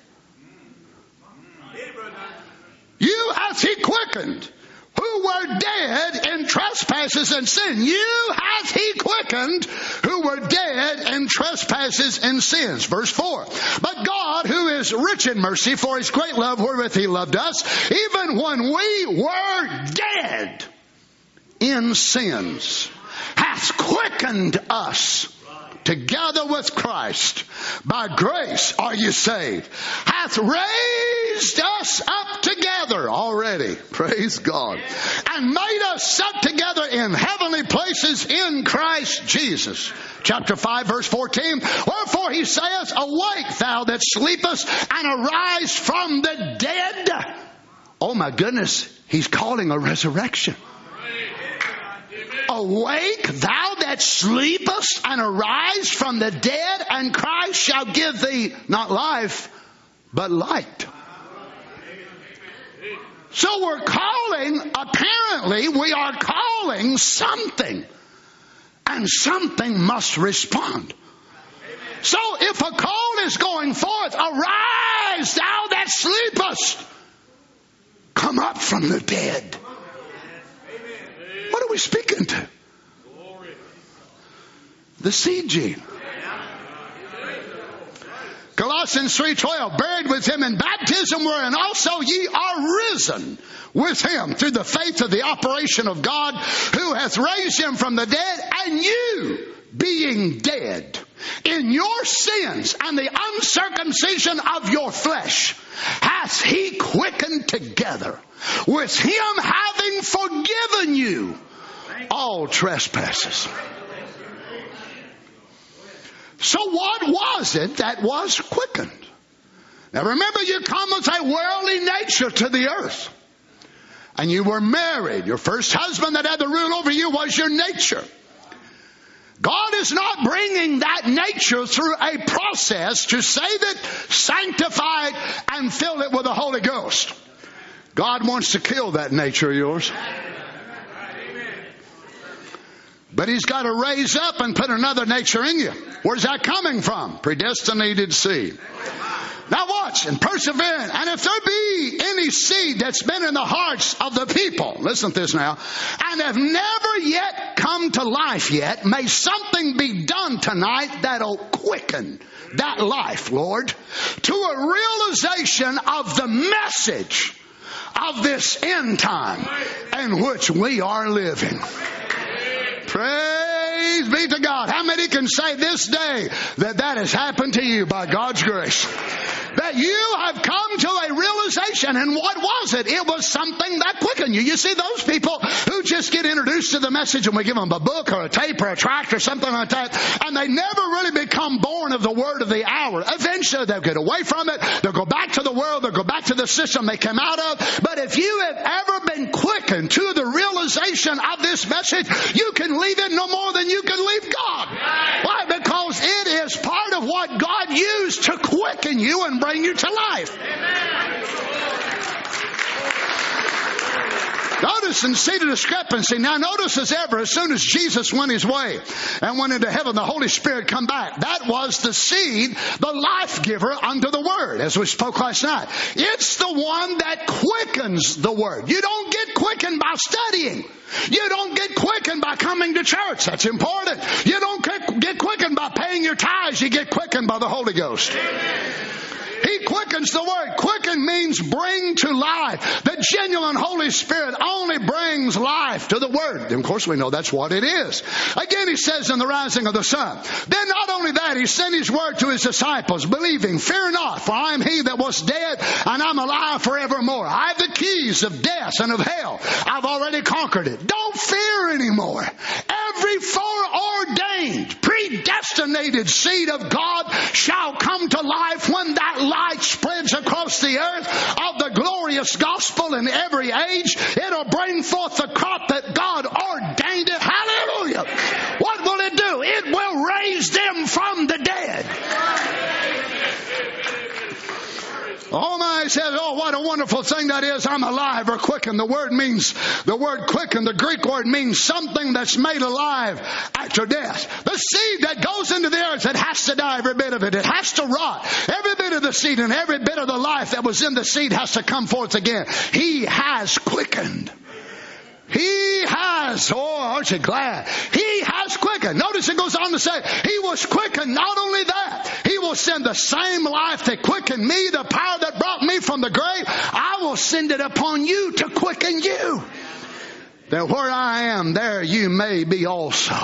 You hath He quickened who were dead in trespasses and sin. You hath He quickened who were dead in trespasses and sins. Verse four. But God, who is rich in mercy, for His great love wherewith He loved us, even when we were dead in sins, hath quickened us together with Christ. By grace are you saved. Hath raised us up together already. Praise God. And made us sit together in heavenly places in Christ Jesus. Chapter five verse fourteen. Wherefore He saith, awake thou that sleepest, and arise from the dead. Oh my goodness. He's calling a resurrection. Awake thou that sleepest, and arise from the dead, and Christ shall give thee not life, but light. So we're calling, apparently we are calling something, and something must respond. So if a call is going forth, arise thou that sleepest, come up from the dead. What are we speaking to? The seed gene. Colossians three twelve, buried with Him in baptism, wherein also ye are risen with Him through the faith of the operation of God, who hath raised Him from the dead, and you, being dead in your sins and the uncircumcision of your flesh, hath He quickened together with Him, having forgiven you all trespasses. So what was it that was quickened? Now remember, you come with a worldly nature to the earth. And you were married. Your first husband that had the rule over you was your nature. God is not bringing that nature through a process to save it, sanctify it, and fill it with the Holy Ghost. God wants to kill that nature of yours. But He's got to raise up and put another nature in you. Where's that coming from? Predestinated seed. Now watch and persevere. And if there be any seed that's been in the hearts of the people, listen to this now, and have never yet come to life yet, may something be done tonight that'll quicken that life, Lord, to a realization of the message of this end time in which we are living. Praise be to God. How many can say this day that that has happened to you by God's grace? That you have come to a realization. And what was it? It was something that quickened you. You see, those people who just get introduced to the message and we give them a book or a tape or a tract or something like that, and they never really become born of the word of the hour. Eventually they'll get away from it. They'll go back to the world. They'll go back to the system they came out of. But if you have ever been quickened to the realization of this message, you can leave it no more than you can leave God. Why? Because it is part of what God used to quicken you and bring you to life. Amen. notice and see the discrepancy. Now notice as ever, as soon as Jesus went his way and went into heaven, the Holy Spirit come back. That was the seed, the life giver unto the Word, as we spoke last night. It's the one that quickens the Word. You don't get quickened by studying. You don't get quickened by coming to church. That's important. You don't get, get quickened by paying your tithes. You get quickened by the Holy Ghost. He quickens the Word. Quicken means bring to life. The genuine Holy Spirit only brings life to the Word. And of course we know that's what it is. Again, he says in the rising of the sun. Then not only that, he sent his word to his disciples, believing, fear not, for I am he that was dead, and I'm alive forevermore. I have the keys of death and of hell. I've already conquered it. Don't fear anymore. Every foreordained, predestinated seed of God shall come to life when that light spreads across the earth of the glorious gospel in every age. It'll bring forth the crop that God ordained it. Hallelujah. What will it do? It will raise them from the dead. Oh my, he says, oh, what a wonderful thing that is. I'm alive or quickened. The word means, the word quicken, the Greek word means something that's made alive after death. The seed that goes into the earth, it has to die, every bit of it. It has to rot. Every bit of the seed and every bit of the life that was in the seed has to come forth again. He has quickened. He has, oh, aren't you glad? He has quickened. Notice it goes on to say, he was quickened. Not only that, he will send the same life that quickened me, the power that brought me from the grave. I will send it upon you to quicken you. That where I am, there you may be also.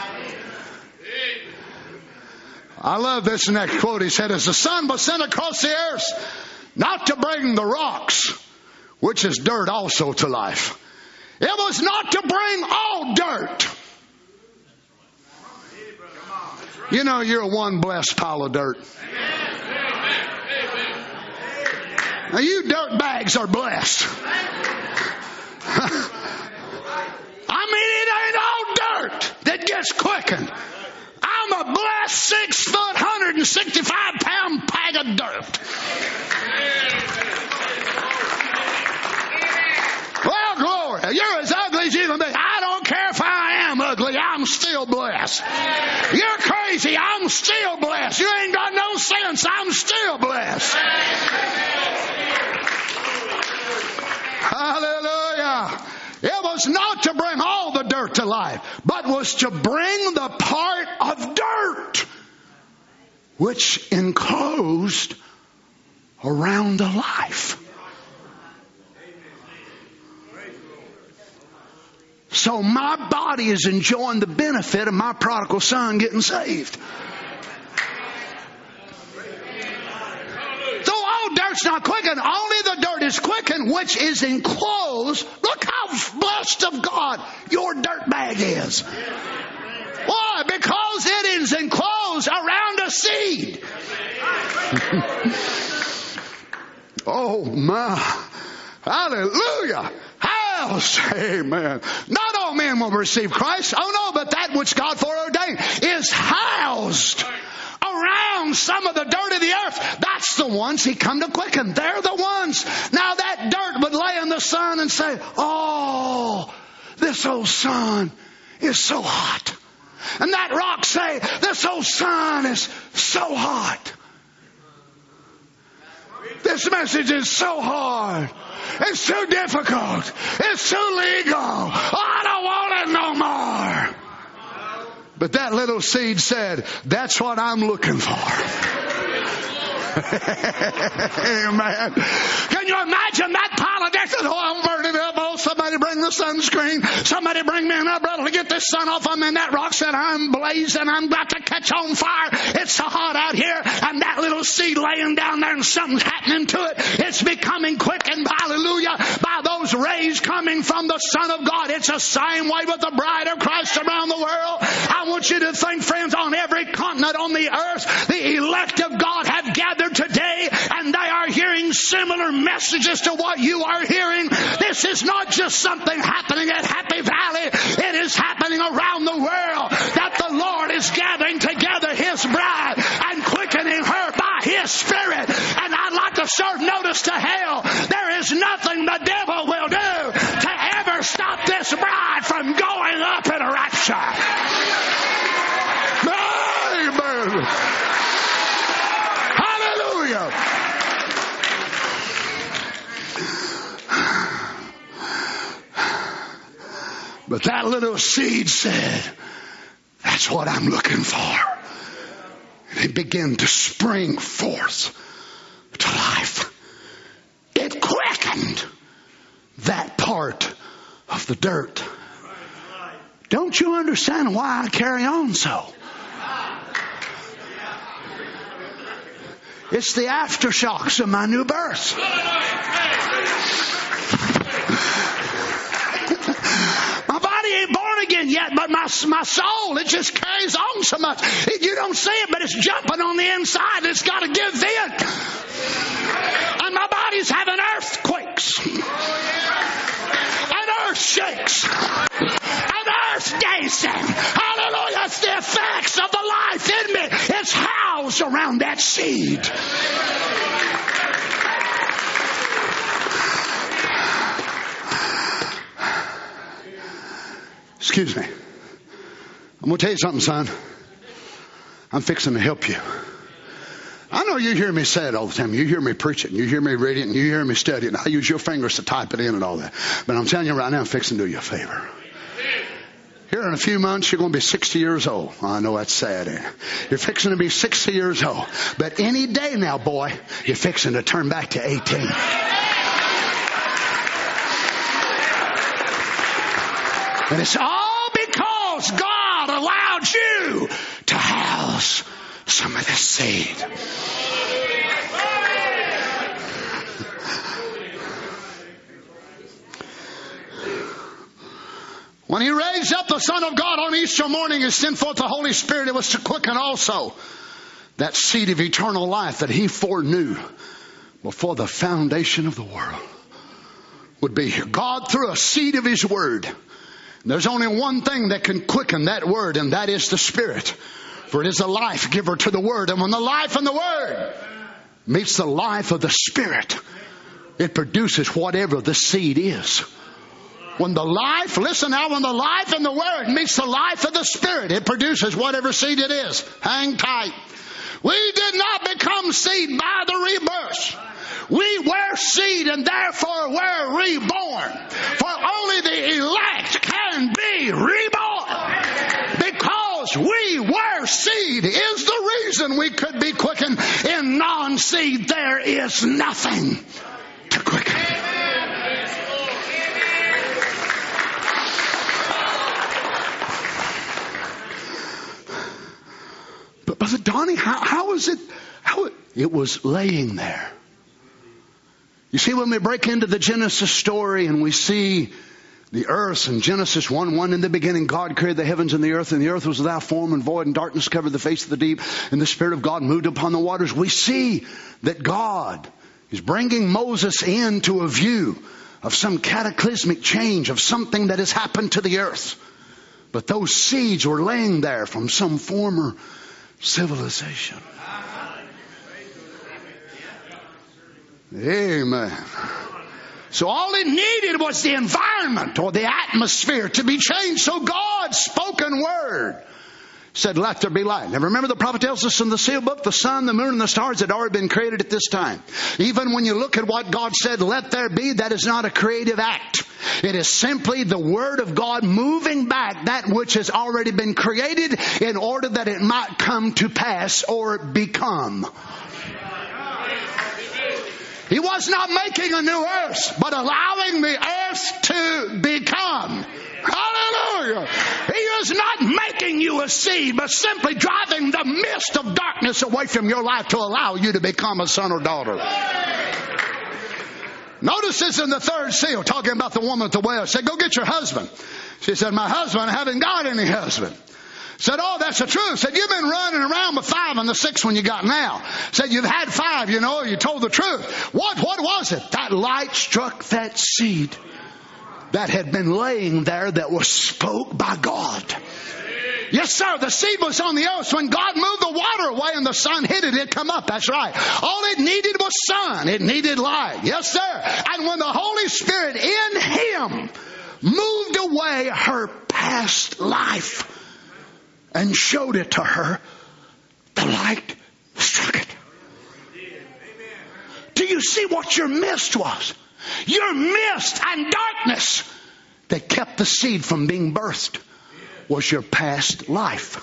I love this next quote. He said, as the sun was sent across the earth, not to bring the rocks, which is dirt, also to life. It was not to bring all dirt. You know, you're one blessed pile of dirt. Now, you dirt bags are blessed. I mean, it ain't all dirt that gets quickened. I'm a blessed six foot, one hundred sixty-five pound bag of dirt. Well, glory. You're as ugly as you can be. I don't care if I am ugly. I'm still blessed. You're crazy. I'm still blessed. You ain't got no sense. I'm still blessed. Hallelujah. It was not to bring all the dirt to life, but was to bring the part of dirt which enclosed around the life. So my body is enjoying the benefit of my prodigal son getting saved. So all dirt's not quickened. Only the dirt is quickened, which is enclosed. Look how blessed of God your dirt bag is. Why? Because it is enclosed around a seed. Oh my. Hallelujah. Housed. Amen. Not all men will receive Christ. Oh no, but that which God foreordained is housed around some of the dirt of the earth. That's the ones he come to quicken. They're the ones. Now that dirt would lay in the sun and say, oh, this old sun is so hot. And that rock say, this old sun is so hot. This message is so hard. It's too difficult. It's too legal. I don't want it no more. But that little seed said, that's what I'm looking for. Amen. Can you imagine that pile of dirt? Oh, I'm burning up. Oh, somebody bring the sunscreen. Somebody bring me an umbrella to get this sun off. I'm in that rock said, I'm blazing. I'm about to catch on fire. It's so hot out here. And that little seed laying down there and something's happening to it. It's becoming quickened, hallelujah, by those rays coming from the Son of God. It's the same way with the bride of Christ around the world. I want you to think, friends, on every continent on the earth, the elect of God have gathered today, and they are hearing similar messages to what you are hearing. This is not just something happening at Happy Valley. It is happening around the world, that the Lord is gathering together His bride and quickening her by His Spirit. And I'd like to serve notice to hell. There is nothing the devil will do to ever Amen. Hallelujah. But that little seed said, that's what I'm looking for. And it began to spring forth to life. It quickened that part of the dirt. Don't you understand why I carry on so? It's the aftershocks of my new birth. My body ain't born again yet, but my, my soul, it just carries on so much. It, you don't see it, but it's jumping on the inside. It's got to give vent. And my body's having earthquakes. And earth shakes. And earth dancing. Hallelujah. It's the effects of the life in me. It's housed around that seed. Excuse me. I'm going to tell you something, son. I'm fixing to help you. I know you hear me say it all the time. You hear me preach it. You hear me read it. And you hear me study it. And I use your fingers to type it in and all that. But I'm telling you right now, I'm fixing to do you a favor. Here in a few months, you're going to be sixty years old. I know that's sad, ain't it? You're fixing to be sixty years old. But any day now, boy, you're fixing to turn back to eighteen. And it's all because God allowed you to house some of this seed. When he raised up the Son of God on Easter morning and sent forth the Holy Spirit, it was to quicken also that seed of eternal life that he foreknew before the foundation of the world would be here. God, through a seed of his word, there's only one thing that can quicken that word, and that is the Spirit. For it is a life giver to the word. And when the life in the word meets the life of the Spirit, it produces whatever the seed is. When the life, listen now, when the life in the word meets the life of the Spirit, it produces whatever seed it is. Hang tight. We did not become seed by the rebirth. We were seed and therefore were reborn. For only the elect can be reborn. Because we were seed is the reason we could be quickened. In non-seed there is nothing to quicken. But Brother Donnie, how, how is it? How it, it was laying there. You see, when we break into the Genesis story and we see the earth in Genesis one one, in the beginning God created the heavens and the earth, and the earth was without form and void, and darkness covered the face of the deep, and the Spirit of God moved upon the waters. We see that God is bringing Moses into a view of some cataclysmic change, of something that has happened to the earth. But those seeds were laying there from some former civilization. Amen. So all it needed was the environment or the atmosphere to be changed. So God's spoken word said, let there be light. Now remember, the prophet tells us in the seal book, the sun, the moon, and the stars had already been created at this time. Even when you look at what God said, let there be, that is not a creative act. It is simply the word of God moving back that which has already been created in order that it might come to pass or become. He was not making a new earth, but allowing the earth to become. Hallelujah. He is not making you a seed, but simply driving the mist of darkness away from your life to allow you to become a son or daughter. Notice this in the third seal, talking about the woman at the well. Said, go get your husband. She said, my husband, I haven't got any husband. Said, oh, that's the truth. Said, you've been running around with five and the sixth one you got now. Said, you've had five, you know, you told the truth. What, what was it? That light struck that seed that had been laying there that was spoke by God. Yes, sir. The seed was on the earth. When God moved the water away and the sun hit it, it come up. That's right. All it needed was sun. It needed light. Yes, sir. And when the Holy Spirit in him moved away her past life and showed it to her, the light struck it. Do you see what your mist was? Your mist and darkness that kept the seed from being birthed was your past life.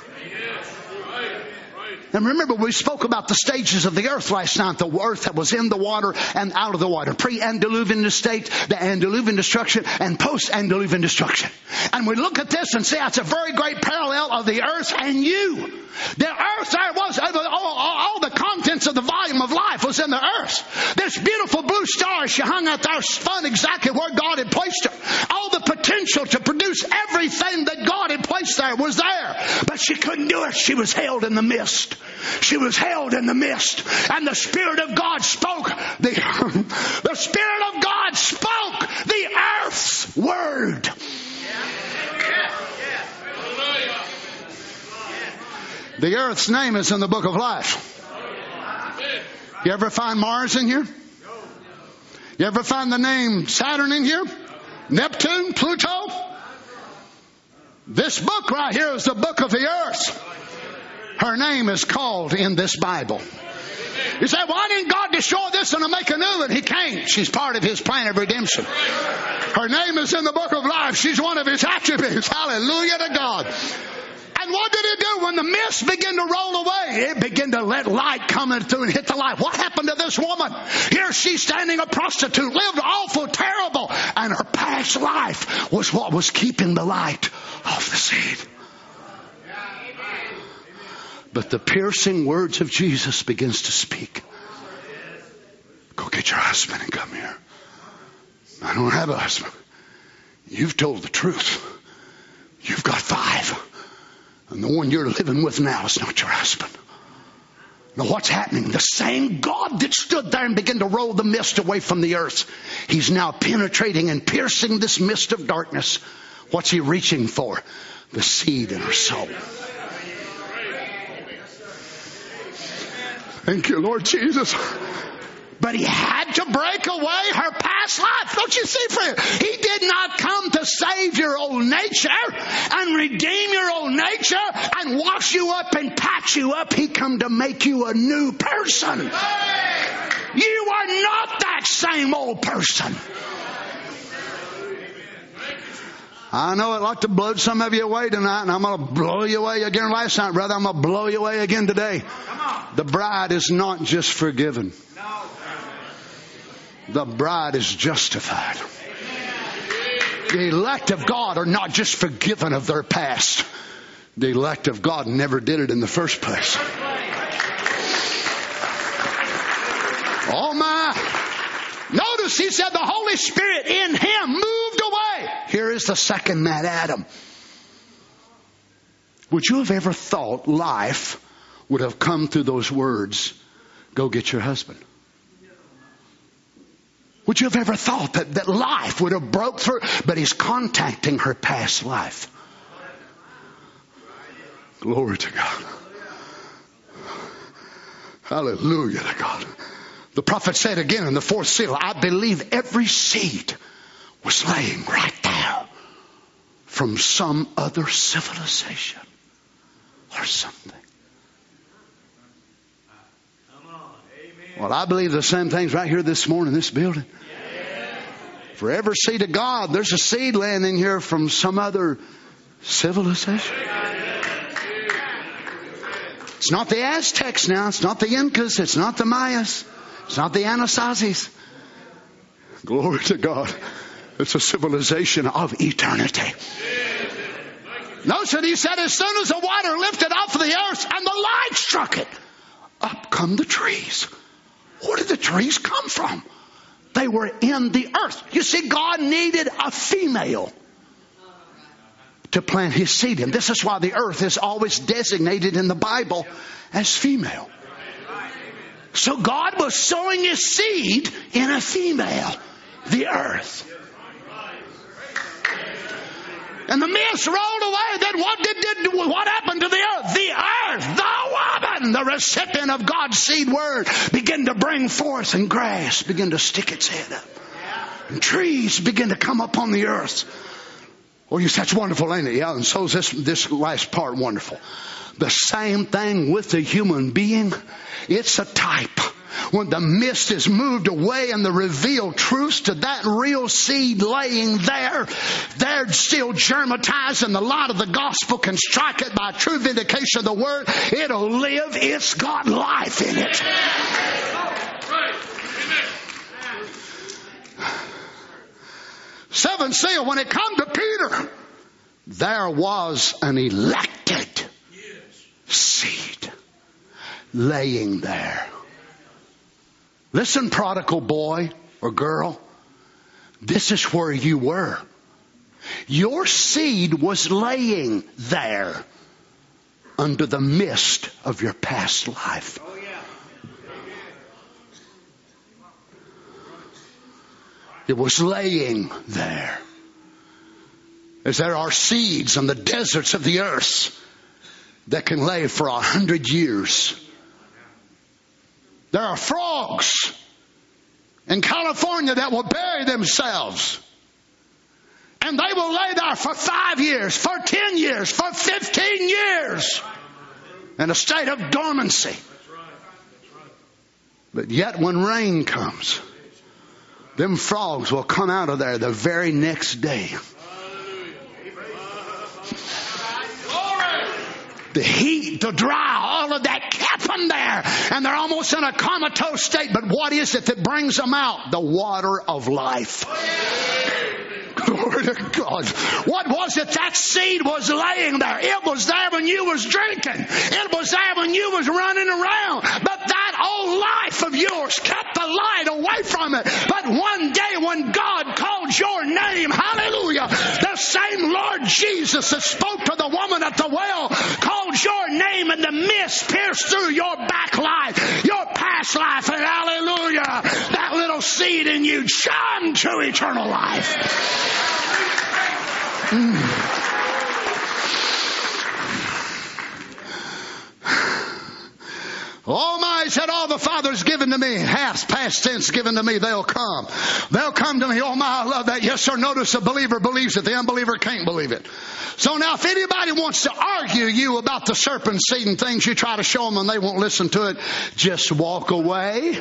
And remember, we spoke about the stages of the earth last night. The earth that was in the water and out of the water. Pre-antediluvian state, the antediluvian destruction, and post-antediluvian destruction. And we look at this and see that's a very great parallel of the earth and you. The earth there was, all, all, all the contents of the volume of life was in the earth. This beautiful blue star she hung out there spun exactly where God had placed her. All the potential to produce everything that God had placed there was there. But she couldn't do it. She was held in the mist. She was held in the mist. And the Spirit of God spoke. The, the Spirit of God spoke the earth's word. The earth's name is in the book of life. You ever find Mars in here? You ever find the name Saturn in here? Neptune, Pluto? This book right here is the book of the earth. Her name is called in this Bible. You say, why didn't God destroy this and make a new one? He can't. She's part of His plan of redemption. Her name is in the book of life. She's one of His attributes. Hallelujah to God. And what did it do when the mist began to roll away? It began to let light come in through and hit the light. What happened to this woman? Here she's standing a prostitute, lived awful, terrible. And her past life was what was keeping the light off the seed. But the piercing words of Jesus begins to speak. Go get your husband and come here. I don't have a husband. You've told the truth. You've got five. And the one you're living with now is not your husband. Now what's happening? The same God that stood there and began to roll the mist away from the earth, He's now penetrating and piercing this mist of darkness. What's He reaching for? The seed in her soul. Thank you, Lord Jesus. But He had to break away her past life. Don't you see, friend? He did not come to save your old nature and redeem your old nature and wash you up and patch you up. He come to make you a new person. You are not that same old person. I know I'd like to blow some of you away tonight, and I'm going to blow you away again last night, brother. I'm going to blow you away again today. The bride is not just forgiven. The bride is justified. The elect of God are not just forgiven of their past. The elect of God never did it in the first place. Oh my. Notice He said the Holy Spirit in Him moved away. Here is the second Mad Adam. Would you have ever thought life would have come through those words, go get your husband? Would you have ever thought that, that life would have broke through? But He's contacting her past life. Glory to God. Hallelujah to God. The prophet said again in the fourth seal, I believe every seed was laying right there from some other civilization or something. Well, I believe the same things right here this morning in this building. For every seed of God, there's a seed laying in here from some other civilization. It's not the Aztecs now. It's not the Incas. It's not the Mayas. It's not the Anasazis. Glory to God. It's a civilization of eternity. Notice that He said as soon as the water lifted off of the earth and the light struck it, up come the trees. Where did the trees come from? They were in the earth. You see, God needed a female to plant His seed in. This is why the earth is always designated in the Bible as female. So God was sowing His seed in a female, the earth. And the mist rolled away. Then what did, did what happened to the earth? The earth, the woman, the recipient of God's seed word, began to bring forth, and grass began to stick its head up. And trees began to come up on the earth. Oh, you say, that's wonderful, ain't it? Yeah, and so is this, this last part wonderful. The same thing with the human being. It's a type. When the mist is moved away and the revealed truths to that real seed laying there, they're still germatized, and the light of the gospel can strike it by true vindication of the word. It'll live. It's got life in it. Seventh seal, when it come to Peter, there was an elected seed laying there. Listen, prodigal boy or girl, this is where you were. Your seed was laying there under the mist of your past life. It was laying there. As there are seeds on the deserts of the earth that can lay for a hundred years. There are frogs in California that will bury themselves. And they will lay there for five years, for ten years, for fifteen years. In a state of dormancy. But yet when rain comes, them frogs will come out of there the very next day. The heat, the dry, all of that kept them there. And they're almost in a comatose state. But what is it that brings them out? The water of life. Glory to God. What was it that seed was laying there? It was there when you was drinking. It was there when you was running around. But that old life of yours kept the light away from it. But one day when God called your name, hallelujah, the same Lord Jesus that spoke to the woman at the well called your name, and the mist pierced through your back life, your past life, and hallelujah, that little seed in you jumped to eternal life. Mm. Oh my, he said, all the Father's given to me, hath, past tense, given to me, they'll come. They'll come to me. Oh my, I love that. Yes, sir. Notice the believer believes it. The unbeliever can't believe it. So now if anybody wants to argue you about the serpent seed and things, you try to show them and they won't listen to it, just walk away.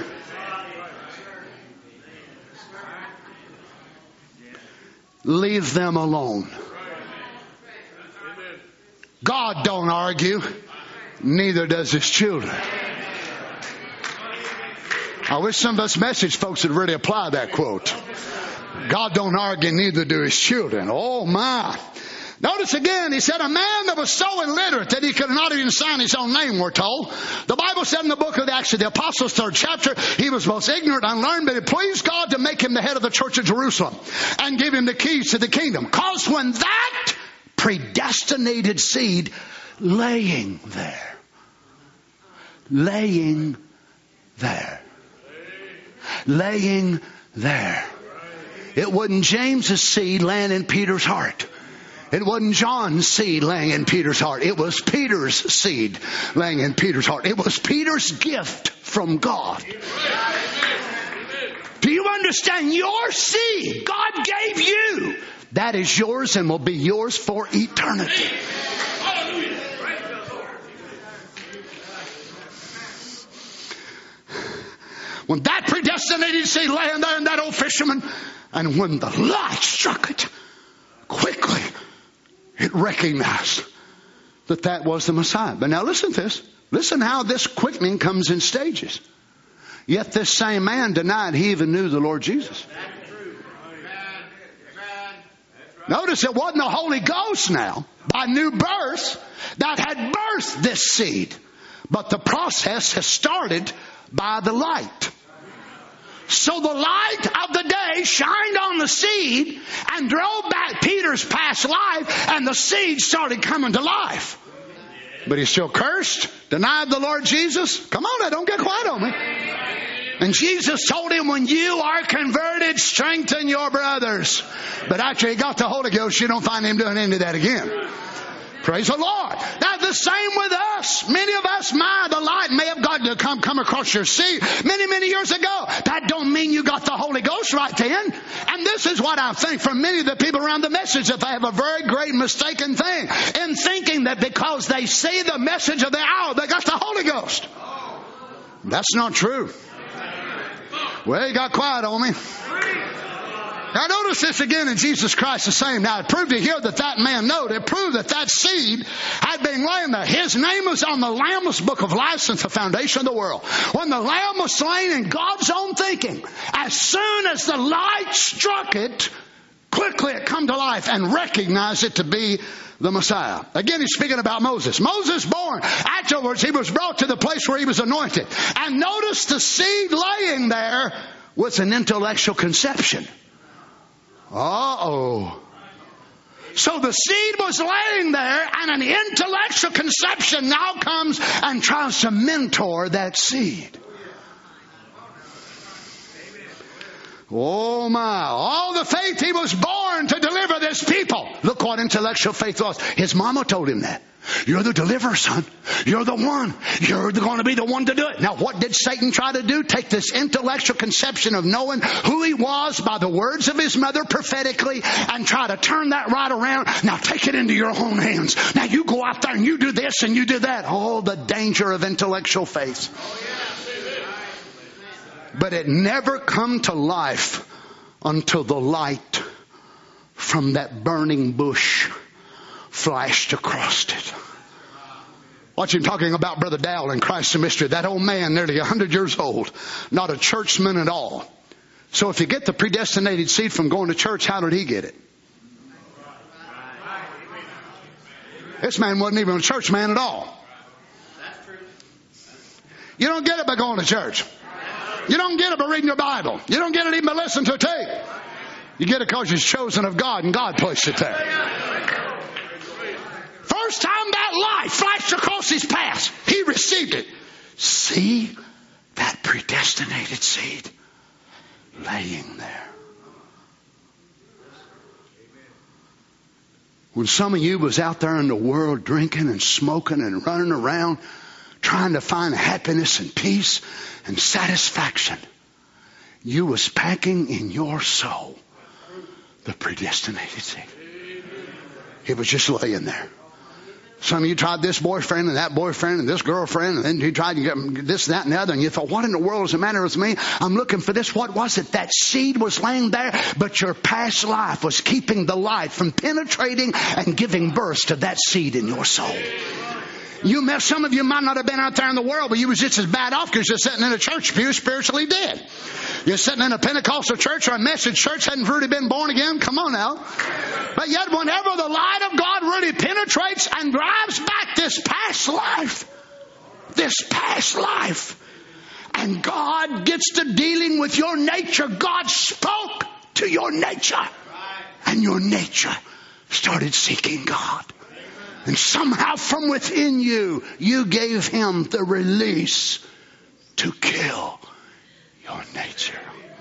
Leave them alone. God don't argue. Neither does his children. I wish some of us message folks would really apply that quote. God don't argue, neither do his children. Oh my. Notice again, he said a man that was so illiterate that he could not even sign his own name, we're told. The Bible said in the book of Acts, the Apostles' third chapter, he was most ignorant, unlearned, but it pleased God to make him the head of the church of Jerusalem and give him the keys to the kingdom. Because when that predestinated seed laying there, laying there, laying there, it wasn't James's seed laying in Peter's heart. It wasn't John's seed laying in Peter's heart. It was Peter's seed laying in Peter's heart. It was Peter's gift from God. Do you understand? Your seed God gave you, that is yours and will be yours for eternity. When that predestinated seed laying there in that old fisherman, and when the light struck it, quickly it recognized that that was the Messiah. But now listen to this. Listen how this quickening comes in stages. Yet this same man denied he even knew the Lord Jesus. Notice it wasn't the Holy Ghost now, by new birth, that had birthed this seed. But the process has started by the light. So the light of the day shined on the seed and drove back Peter's past life, and the seed started coming to life. But he's still cursed, denied the Lord Jesus. Come on now, don't get quiet on me. And Jesus told him, when you are converted, strengthen your brothers. But after he got the Holy Ghost, you don't find him doing any of that again. Praise the Lord. Now the same with us. Many of us, my, the light may have got to come, come across your seat many, many years ago. That don't mean you got the Holy Ghost right then. And this is what I think from many of the people around the message, that they have a very great mistaken thing in thinking that because they see the message of the hour, they got the Holy Ghost. That's not true. Well, you got quiet on me. Now notice this again in Jesus Christ the same. Now it proved to here that that man knowed. It proved that that seed had been laying there. His name was on the Lamb's book of life since the foundation of the world. When the Lamb was slain in God's own thinking, as soon as the light struck it, quickly it come to life and recognized it to be the Messiah. Again, he's speaking about Moses. Moses born. Afterwards, he was brought to the place where he was anointed. And notice the seed laying there was an intellectual conception. Uh-oh. So the seed was laying there, and an intellectual conception now comes and tries to mentor that seed. Oh my. All the faith he was born to deliver this people. Look what intellectual faith was. His mama told him that. You're the deliverer, son. You're the one. You're going to be the one to do it. Now, what did Satan try to do? Take this intellectual conception of knowing who he was by the words of his mother prophetically and try to turn that right around. Now, take it into your own hands. Now, you go out there and you do this and you do that. Oh, the danger of intellectual faith. But it never come to life until the light from that burning bush flashed across it. Watch him talking about Brother Dowell in Christ the Mystery. That old man, nearly one hundred years old, not a churchman at all. So if you get the predestinated seed from going to church, how did he get it? This man wasn't even a church man at all. You don't get it by going to church. You don't get it by reading your Bible. You don't get it even by listening to a tape. You get it because you're chosen of God and God placed it there. First time that light flashed across his path, he received it. See that predestinated seed laying there. When some of you was out there in the world drinking and smoking and running around trying to find happiness and peace and satisfaction, you was packing in your soul the predestinated seed. It was just laying there. Some of you tried this boyfriend and that boyfriend and this girlfriend, and then you tried to get this, that, and the other, and you thought, what in the world is the matter with me? I'm looking for this. What was it? That seed was laying there, but your past life was keeping the light from penetrating and giving birth to that seed in your soul. You met, some of you might not have been out there in the world, but you was just as bad off because you're sitting in a church pew spiritually dead. You're sitting in a Pentecostal church or a message church, hadn't really been born again. Come on now. But yet whenever the light of God really penetrates and drives back this past life, this past life, and God gets to dealing with your nature, God spoke to your nature, and your nature started seeking God. And somehow from within you, you gave him the release to kill your nature.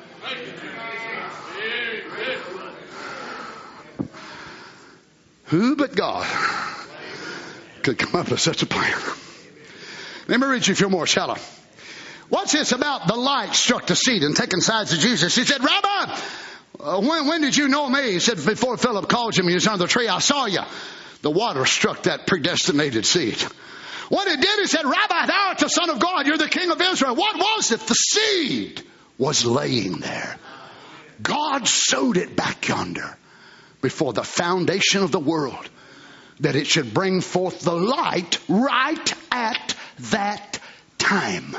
Who but God could come up with such a plan? Let me read you a few more, shall I? What's this about the light struck the seed and taken sides of Jesus? He said, Rabbi, uh, when, when did you know me? He said, before Philip called you, he was under the tree, I saw you. The water struck that predestinated seed. What it did, he said, Rabbi, thou art the Son of God. You're the King of Israel. What was it? The seed was laying there. God sowed it back yonder before the foundation of the world, that it should bring forth the light right at that time.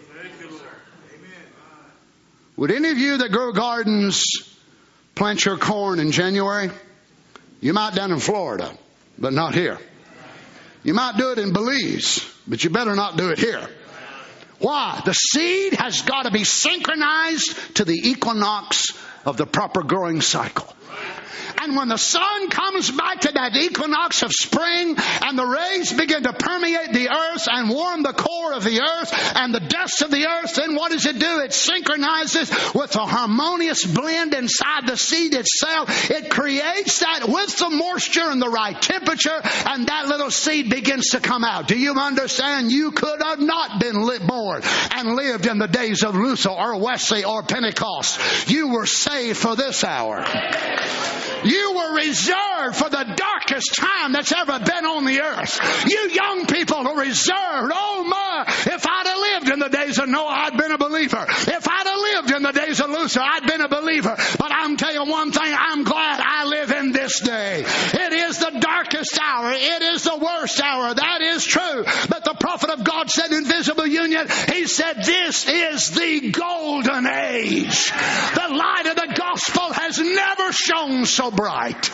Would any of you that grow gardens plant your corn in January? You might down in Florida, but not here. You might do it in Belize, but you better not do it here. Why? The seed has got to be synchronized to the equinox of the proper growing cycle. And when the sun comes back to that equinox of spring and the rays begin to permeate the earth and warm the core of the earth and the dust of the earth, then what does it do? It synchronizes with a harmonious blend inside the seed itself. It creates that with the moisture and the right temperature, and that little seed begins to come out. Do you understand? You could have not been lit, born and lived in the days of Luther or Wesley or Pentecost. You were saved for this hour. You were reserved for the darkest time that's ever been on the earth. You young people are reserved. Oh my, if I'd have lived in the days of Noah, I'd been a believer. If I'd have lived in the days of Luther, I'd been a believer. But I'm telling you one thing, I'm glad I live in this day. It is the darkest hour. It is the worst hour. That is true. But the prophet of God said in Visible Union, he said, this is the golden age. The light of the gospel has never shone so bright.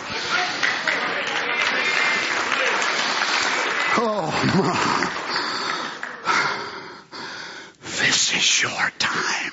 Oh my. This is your time.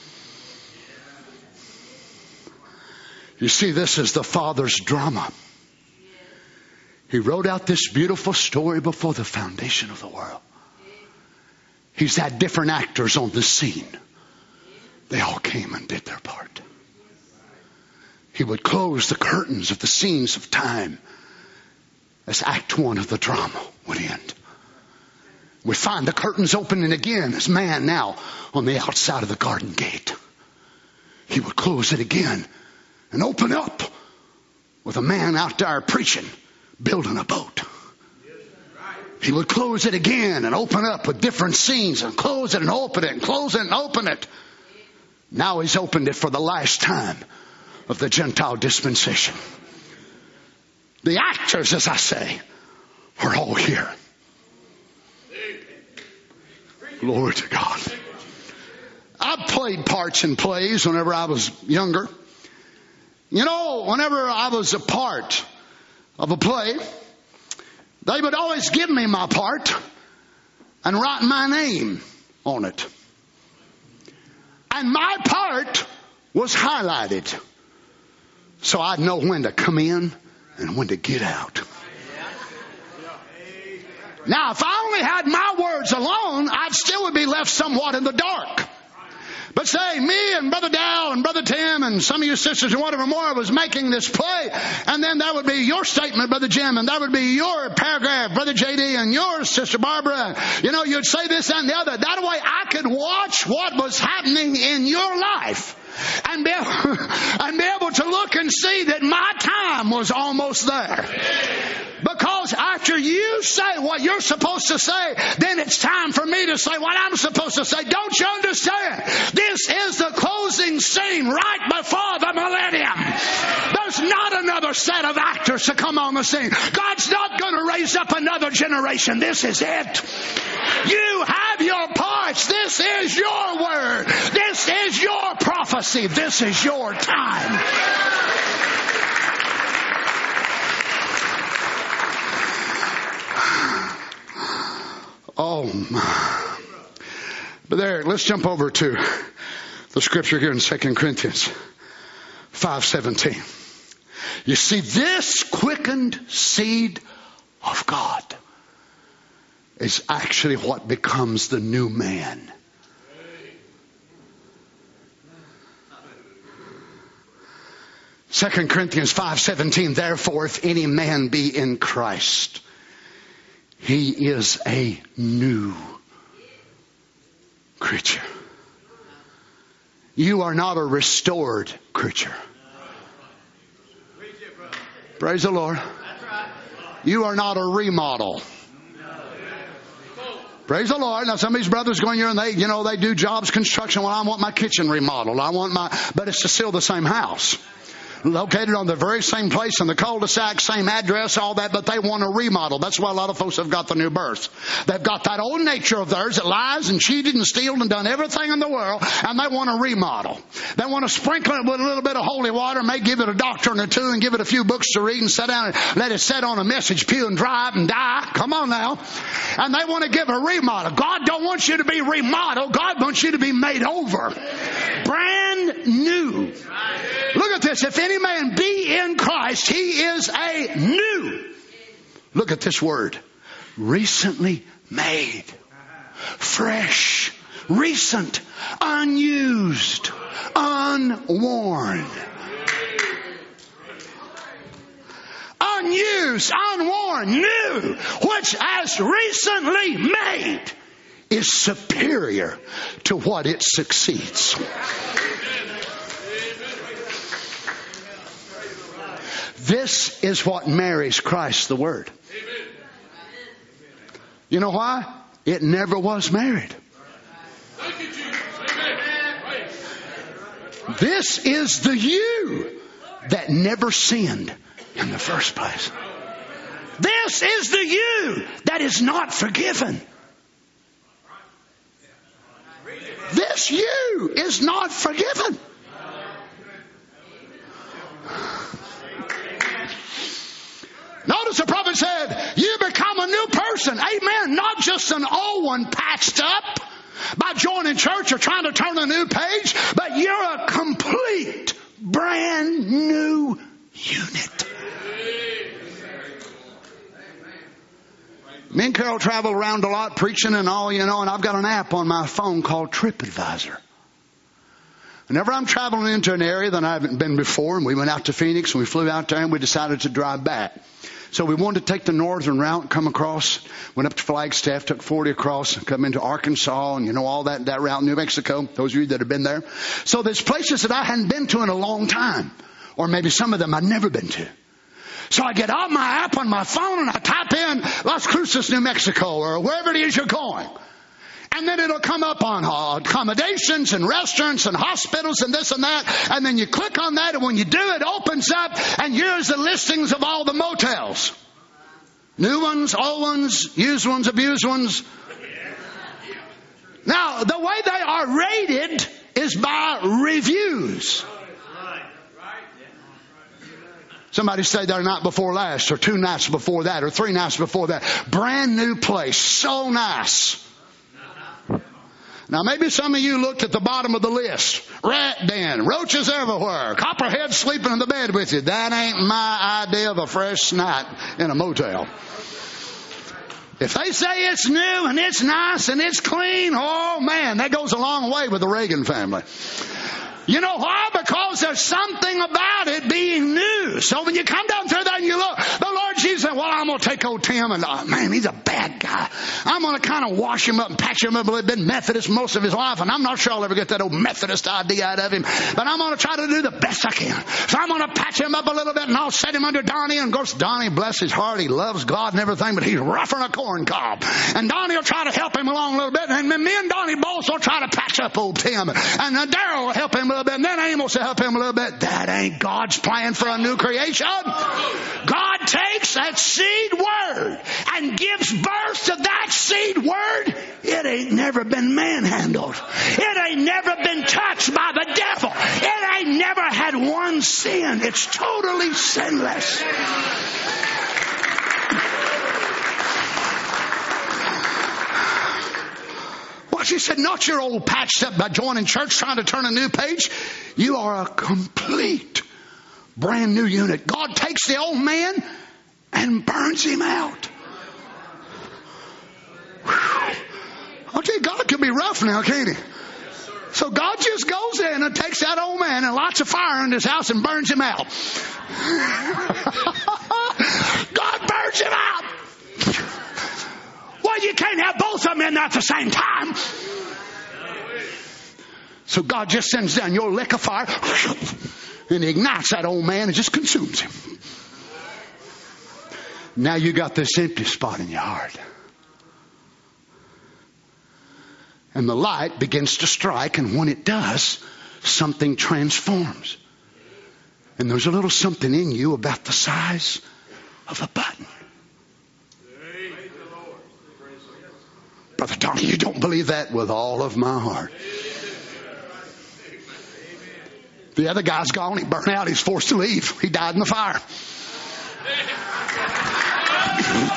You see, this is the Father's drama. He wrote out this beautiful story before the foundation of the world. He's had different actors on the scene. They all came and did their part. He would close the curtains of the scenes of time as act one of the drama would end. We find the curtains opening again as man now on the outside of the garden gate. He would close it again and open up with a man out there preaching, building a boat. He would close it again and open up with different scenes and close it and open it and close it and open it. Now he's opened it for the last time of the Gentile dispensation. The actors, as I say, are all here. Glory to God. I played parts in plays whenever I was younger. You know, whenever I was a part of a play, they would always give me my part and write my name on it. And my part was highlighted, so I'd know when to come in and when to get out. Now, if I only had my words alone, I'd still would be left somewhat in the dark. But say, me and Brother Dal and Brother Tim and some of you sisters and whatever more was making this play, and then that would be your statement, Brother Jim, and that would be your paragraph, Brother J D, and yours, Sister Barbara. You know, you'd say this and the other. That way I could watch what was happening in your life and be, and be able to look and see that my time was almost there. Because after you say what you're supposed to say, then it's time for me to say what I'm supposed to say. Don't you understand? This is the closing scene right before the millennium. There's not another set of actors to come on the scene. God's not going to raise up another generation. This is it. You have your parts. This is your word. This is your prophecy. This is your time. Oh my. But there, let's jump over to the scripture here in Second Corinthians five seventeen. You see, this quickened seed of God is actually what becomes the new man. Second Corinthians five seventeen, therefore, if any man be in Christ, he is a new creature. You are not a restored creature. Praise the Lord. You are not a remodel. Praise the Lord. Now some of these brothers going here and they, you know, they do jobs, construction. Well, I want my kitchen remodeled. I want my, but it's still the same house. Located on the very same place in the cul-de-sac, same address, all that, but they want to remodel. That's why a lot of folks have got the new birth. They've got that old nature of theirs that lies and cheated and stealed and done everything in the world, and they want to remodel. They want to sprinkle it with a little bit of holy water, may give it a doctrine or two and give it a few books to read and sit down and let it sit on a message pew and drive and die. Come on now. And they want to give a remodel. God don't want you to be remodeled. God wants you to be made over. Brand new. Look at this. says, if any man be in Christ, he is a new. Look at this word. Recently made. Fresh. Recent. Unused. Unworn. Unused, unworn, new, which as recently made is superior to what it succeeds. This is what marries Christ the Word. You know why? It never was married. This is the you that never sinned in the first place. This is the you that is not forgiven. This you is not forgiven. Notice the prophet said, you become a new person. Amen. Not just an old one patched up by joining church or trying to turn a new page, but you're a complete, brand new unit. Me and Carol travel around a lot preaching and all, you know, and I've got an app on my phone called TripAdvisor. Whenever I'm traveling into an area that I haven't been before, and we went out to Phoenix and we flew out there and we decided to drive back. So we wanted to take the northern route, come across, went up to Flagstaff, took forty across, come into Arkansas, and you know all that, that route, New Mexico, those of you that have been there. So there's places that I hadn't been to in a long time, or maybe some of them I'd never been to. So I get out my app on my phone and I type in Las Cruces, New Mexico, or wherever it is you're going. And then it'll come up on accommodations and restaurants and hospitals and this and that. And then you click on that, and when you do, it opens up, and here's the listings of all the motels. New ones, old ones, used ones, abused ones. Now, the way they are rated is by reviews. Somebody stayed there night before last, or two nights before that, or three nights before that. Brand new place. So nice. Now, maybe some of you looked at the bottom of the list. Rat den, roaches everywhere, copperheads sleeping in the bed with you. That ain't my idea of a fresh night in a motel. If they say it's new and it's nice and it's clean, oh man, that goes a long way with the Reagan family. You know why? Because there's something about it being new. So when you come down through there and you look, the Lord Jesus said, well, I'm going to take old Tim, and uh, man, he's a bad guy. I'm going to kind of wash him up and patch him up a little bit. Methodist most of his life, and I'm not sure I'll ever get that old Methodist idea out of him. But I'm going to try to do the best I can. So I'm going to patch him up a little bit, and I'll set him under Donnie. And of course, Donnie, bless his heart, he loves God and everything, but he's rougher than a corn cob. And Donnie will try to help him along a little bit, and me and Donnie both will try to patch up old Tim. And then Darrell will help him a little bit, and then Amos will help him a little bit. That ain't God's plan for a new creation. God takes that seed word and gives birth to that seed word. It ain't never been manhandled. It ain't never been touched by the devil. It ain't never had one sin. It's totally sinless. Well, she said, not your old patched up by joining church trying to turn a new page. You are a complete brand new unit. God takes the old man and burns him out. Whew. I'll tell you, God can be rough now, can't he? So God just goes in and takes that old man and lights a fire in his house and burns him out. God burns him out. Well, you can't have both of them in there at the same time. So God just sends down your lick of fire and ignites that old man and just consumes him. Now you got this empty spot in your heart. And the light begins to strike, and when it does, something transforms. And there's a little something in you about the size of a button. Brother Tony, you don't believe that? With all of my heart. The other guy's gone. He burned out. He's forced to leave. He died in the fire.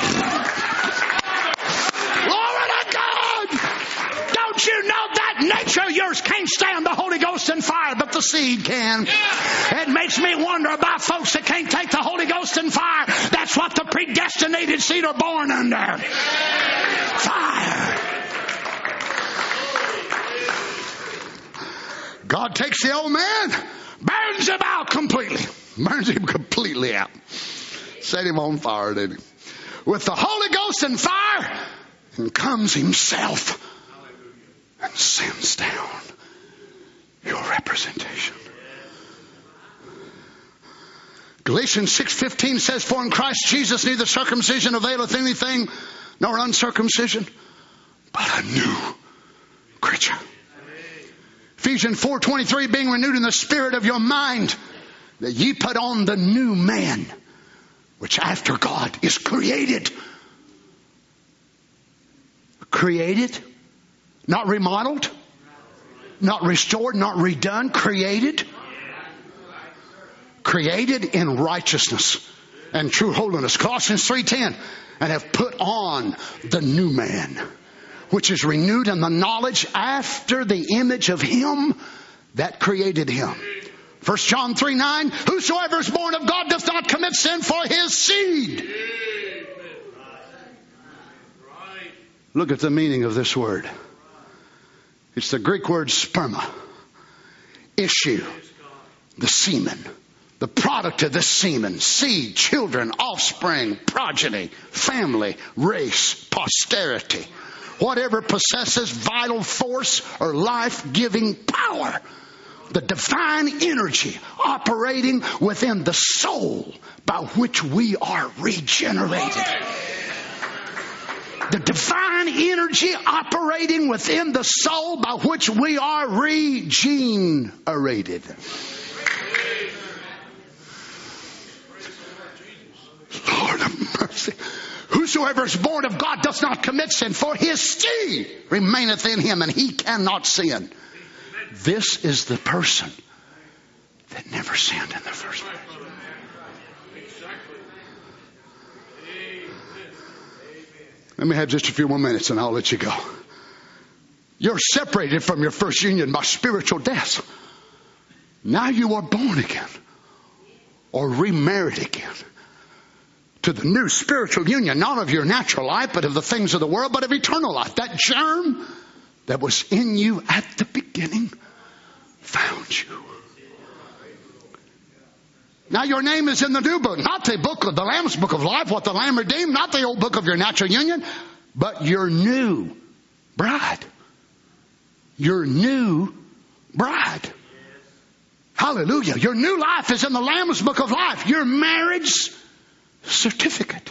Glory to God! Don't you know that nature nature, yours can't stand the Holy Ghost and fire, but the seed can. It makes me wonder about folks that can't take the Holy Ghost and fire. That's what the predestinated seed are born under. Fire. God takes the old man, burns him out completely. Burns him completely out. Set him on fire, didn't he? With the Holy Ghost and fire, and comes himself and sends down your representation. Galatians six fifteen says, for in Christ Jesus neither circumcision availeth anything, nor uncircumcision, but a new creature. Ephesians four twenty-three, being renewed in the spirit of your mind, that ye put on the new man, which after God is created. Created, not remodeled, not restored, not redone, created. Created in righteousness and true holiness. Colossians three ten, and have put on the new man, which is renewed in the knowledge after the image of him that created him. First John three nine, whosoever is born of God does not commit sin, for his seed. Look at the meaning of this word. It's the Greek word sperma. Issue. The semen. The product of the semen. Seed, children, offspring, progeny, family, race, posterity. Whatever possesses vital force or life-giving power. The divine energy operating within the soul by which we are regenerated. The divine energy operating within the soul by which we are regenerated. Lord of mercy. Whosoever is born of God does not commit sin, for his seed remaineth in him, and he cannot sin. This is the person that never sinned in the first place. Let me have just a few more minutes and I'll let you go. You're separated from your first union by spiritual death. Now you are born again or remarried again to the new spiritual union, not of your natural life, but of the things of the world, but of eternal life. That germ that was in you at the beginning found you. Now your name is in the new book, not the book of the Lamb's book of life, what the Lamb redeemed, not the old book of your natural union, but your new bride. Your new bride. Hallelujah. Your new life is in the Lamb's book of life. Your marriage certificate.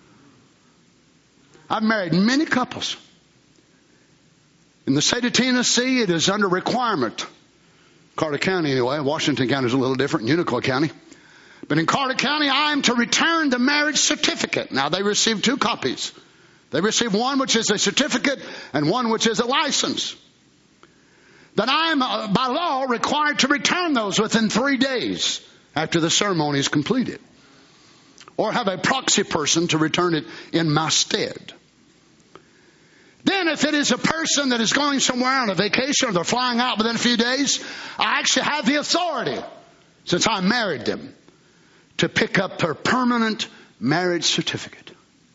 I've married many couples. In the state of Tennessee, it is under requirement. Carter County anyway. Washington County is a little different. Unicoi County. But in Carter County, I am to return the marriage certificate. Now, they receive two copies. They receive one which is a certificate and one which is a license. That I am, uh, by law, required to return those within three days after the ceremony is completed. Or have a proxy person to return it in my stead. Then if it is a person that is going somewhere on a vacation or they're flying out within a few days, I actually have the authority, since I married them, to pick up their permanent marriage certificate.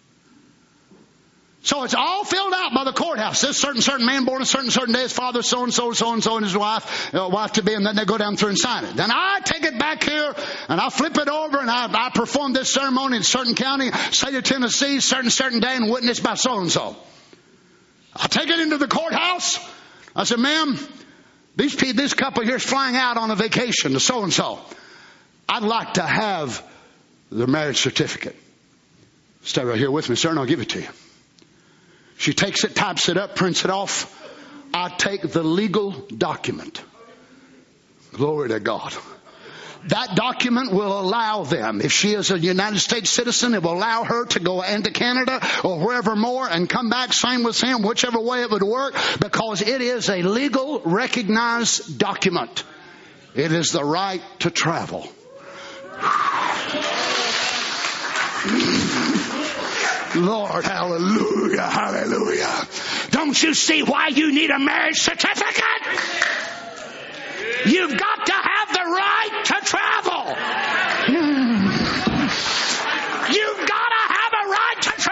So it's all filled out by the courthouse. This certain certain man born a certain certain day, his father so and so, so and so, and his wife, uh, wife to be, and then they go down through and sign it. Then I take it back here and I flip it over and I, I perform this ceremony in certain county, state of Tennessee, certain certain day, and witnessed by so and so. I take it into the courthouse. I said, ma'am, these people, this couple here is flying out on a vacation to so and so. I'd like to have the marriage certificate. Stay right here with me, sir, and I'll give it to you. She takes it, types it up, prints it off. I take the legal document. Glory to God. That document will allow them, if she is a United States citizen, it will allow her to go into Canada or wherever more and come back, same with him, whichever way it would work, because it is a legal recognized document. It is the right to travel. Lord, hallelujah, hallelujah. Don't you see why you need a marriage certificate? You've got to have the right to travel. You've got to have a right to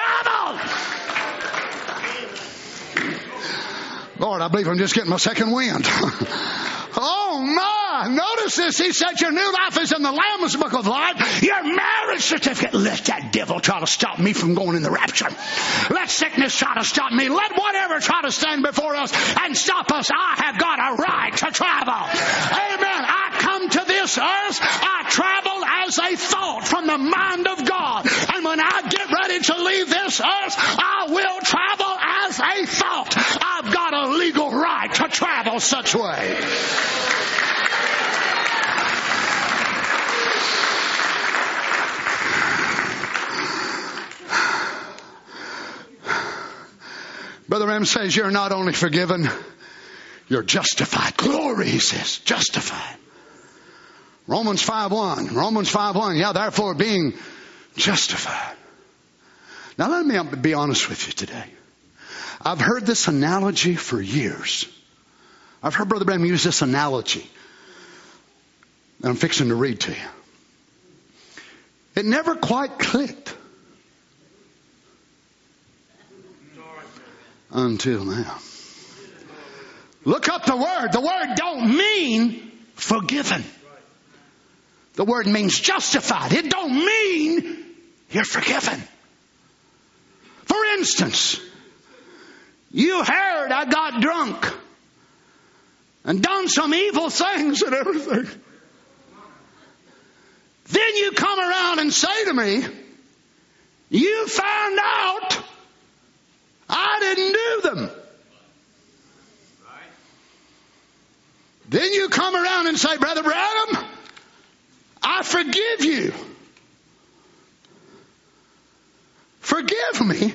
travel. Lord, I believe I'm just getting my second wind. Oh my, notice this. He said your new life is in the Lamb's book of life. Your marriage certificate. Let that devil try to stop me from going in the rapture. Let sickness try to stop me. Let whatever try to stand before us and stop us. I have got a right to travel. Amen. I come to this earth. I travel as a thought from the mind of God. And when I get ready to leave this earth, I will travel as a thought. I've got a legal right to travel such way. Brother Branham says you're not only forgiven, you're justified. Glory, he says, justified. Romans five one. Romans five one. Yeah, therefore being justified. Now let me be honest with you today. I've heard this analogy for years. I've heard Brother Branham use this analogy that I'm fixing to read to you. It never quite clicked until now. Look up the word. The word don't mean forgiven. The word means justified. It don't mean you're forgiven. For instance, you heard I got drunk and done some evil things and everything. Then you come around and say to me, you found out I didn't do them. Then you come around and say, Brother Branham, I forgive you. Forgive me.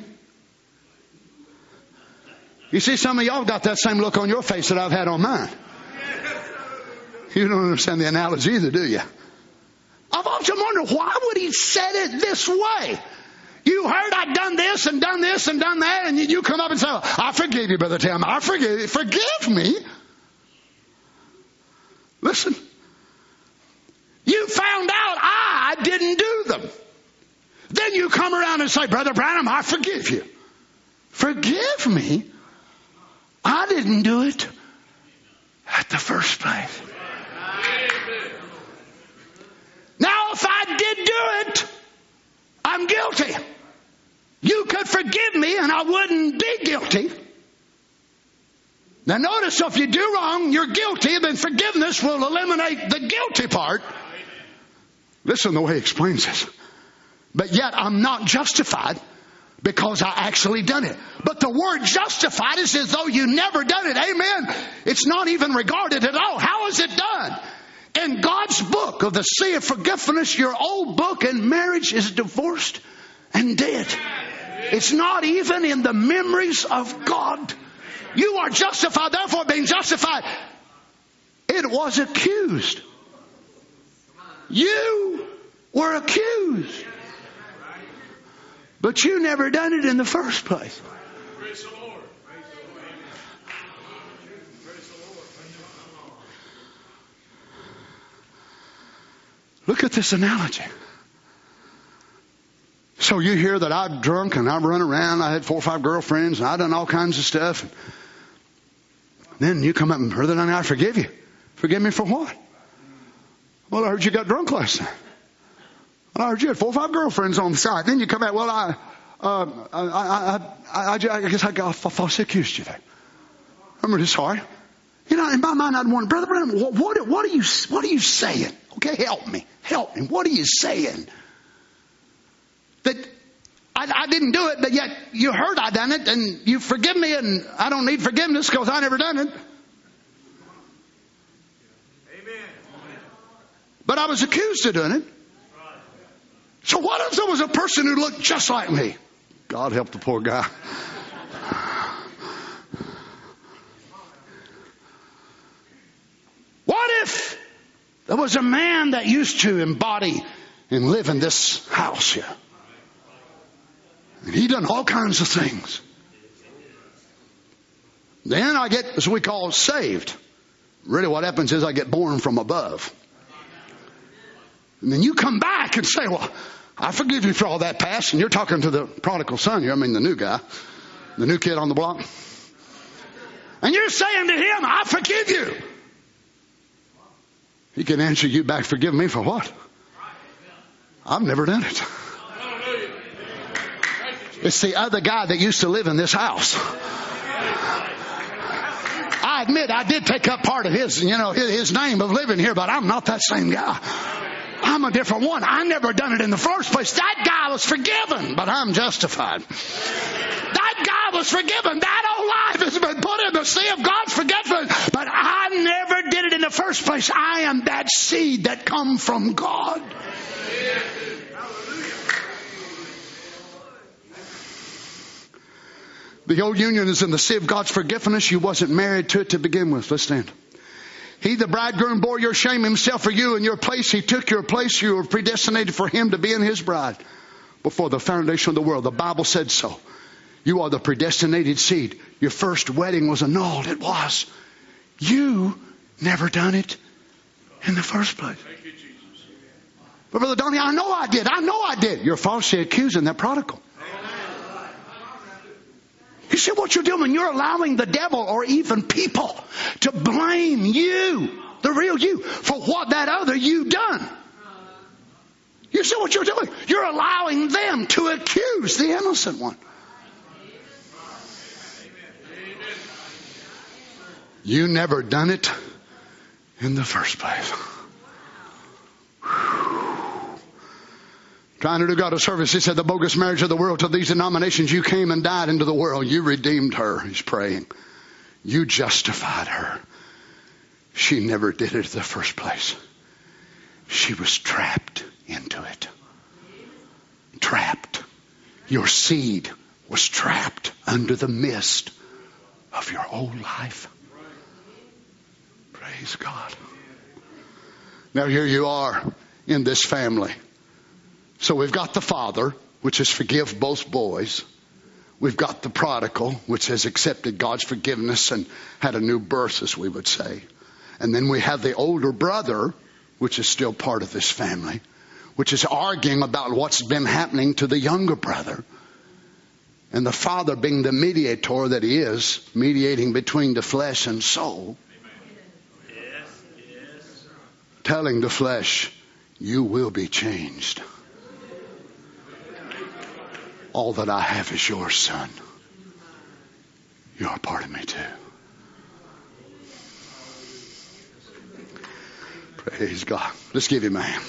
You see, some of y'all got that same look on your face that I've had on mine. You don't understand the analogy either, do you? I've often wondered, why would he said it this way? You heard I'd done this and done this and done that, and you come up and say, I forgive you, Brother Tim. I forgive you. Forgive me. Listen. You found out I didn't do them. Then you come around and say, Brother Branham, I forgive you. Forgive me? I didn't do it at the first place. Now, if I did do it, I'm guilty. You could forgive me and I wouldn't be guilty. Now notice, if you do wrong, you're guilty, then forgiveness will eliminate the guilty part. Listen the way he explains this. But yet I'm not justified because I actually done it. But the word justified is as though you never done it. Amen. It's not even regarded at all. How is it done? In God's book of the sea of forgiveness, your old book in marriage is divorced and dead. It's not even in the memories of God. You are justified, therefore being justified. It was accused. You were accused. But you never done it in the first place. Look at this analogy. So you hear that I'm drunk and I run around. I had four or five girlfriends and I done all kinds of stuff. Then you come up and, Brother, I forgive you. Forgive me for what? Well, I heard you got drunk last night. Well, I heard you had four or five girlfriends on the side. Then you come out, well, I, uh, I, I, I, I, I guess I got falsely accused you there. I'm really sorry. You know, in my mind, I'd wonder, Brother Branham, what, what, what are you, what are you saying? Okay, help me, help me. What are you saying? That I, I didn't do it, but yet you heard I done it, and you forgive me, and I don't need forgiveness because I never done it. Amen. But I was accused of doing it. So what if there was a person who looked just like me? God help the poor guy. What if there was a man that used to embody and live in this house here? And he done all kinds of things. Then I get, as we call, saved. Really what happens is I get born from above. And then you come back and say, well, I forgive you for all that past. And you're talking to the prodigal son here. I mean, the new guy, the new kid on the block. And you're saying to him, I forgive you. He can answer you back, forgive me for what? I've never done it. It's the other guy that used to live in this house. I admit I did take up part of his, you know, his, his name of living here, but I'm not that same guy. I'm a different one. I never done it in the first place. That guy was forgiven, but I'm justified. That guy was forgiven. That old life has been put in the sea of God's forgetfulness, but I never did it in the first place. I am that seed that come from God. The old union is in the sea of God's forgiveness. You wasn't married to it to begin with. Let's stand. He, the bridegroom, bore your shame himself for you in your place. He took your place. You were predestinated for him to be in his bride before the foundation of the world. The Bible said so. You are the predestinated seed. Your first wedding was annulled. It was. You never done it in the first place. But Brother Donnie, I know I did. I know I did. You're falsely accusing that prodigal. You see what you're doing? You're allowing the devil or even people to blame you, the real you, for what that other you done. You see what you're doing? You're allowing them to accuse the innocent one. You never done it in the first place. Trying to do God a service. He said the bogus marriage of the world to these denominations. You came and died into the world. You redeemed her. He's praying. You justified her. She never did it in the first place. She was trapped into it. Trapped. Your seed was trapped under the mist of your old life. Praise God. Now here you are in this family. So we've got the father, which is forgive both boys. We've got the prodigal, which has accepted God's forgiveness and had a new birth, as we would say. And then we have the older brother, which is still part of this family, which is arguing about what's been happening to the younger brother. And the father, being the mediator that he is, mediating between the flesh and soul, yes, yes. Telling the flesh, you will be changed. All that I have is yours, son. You're a part of me too. Praise God. Let's give him a hand.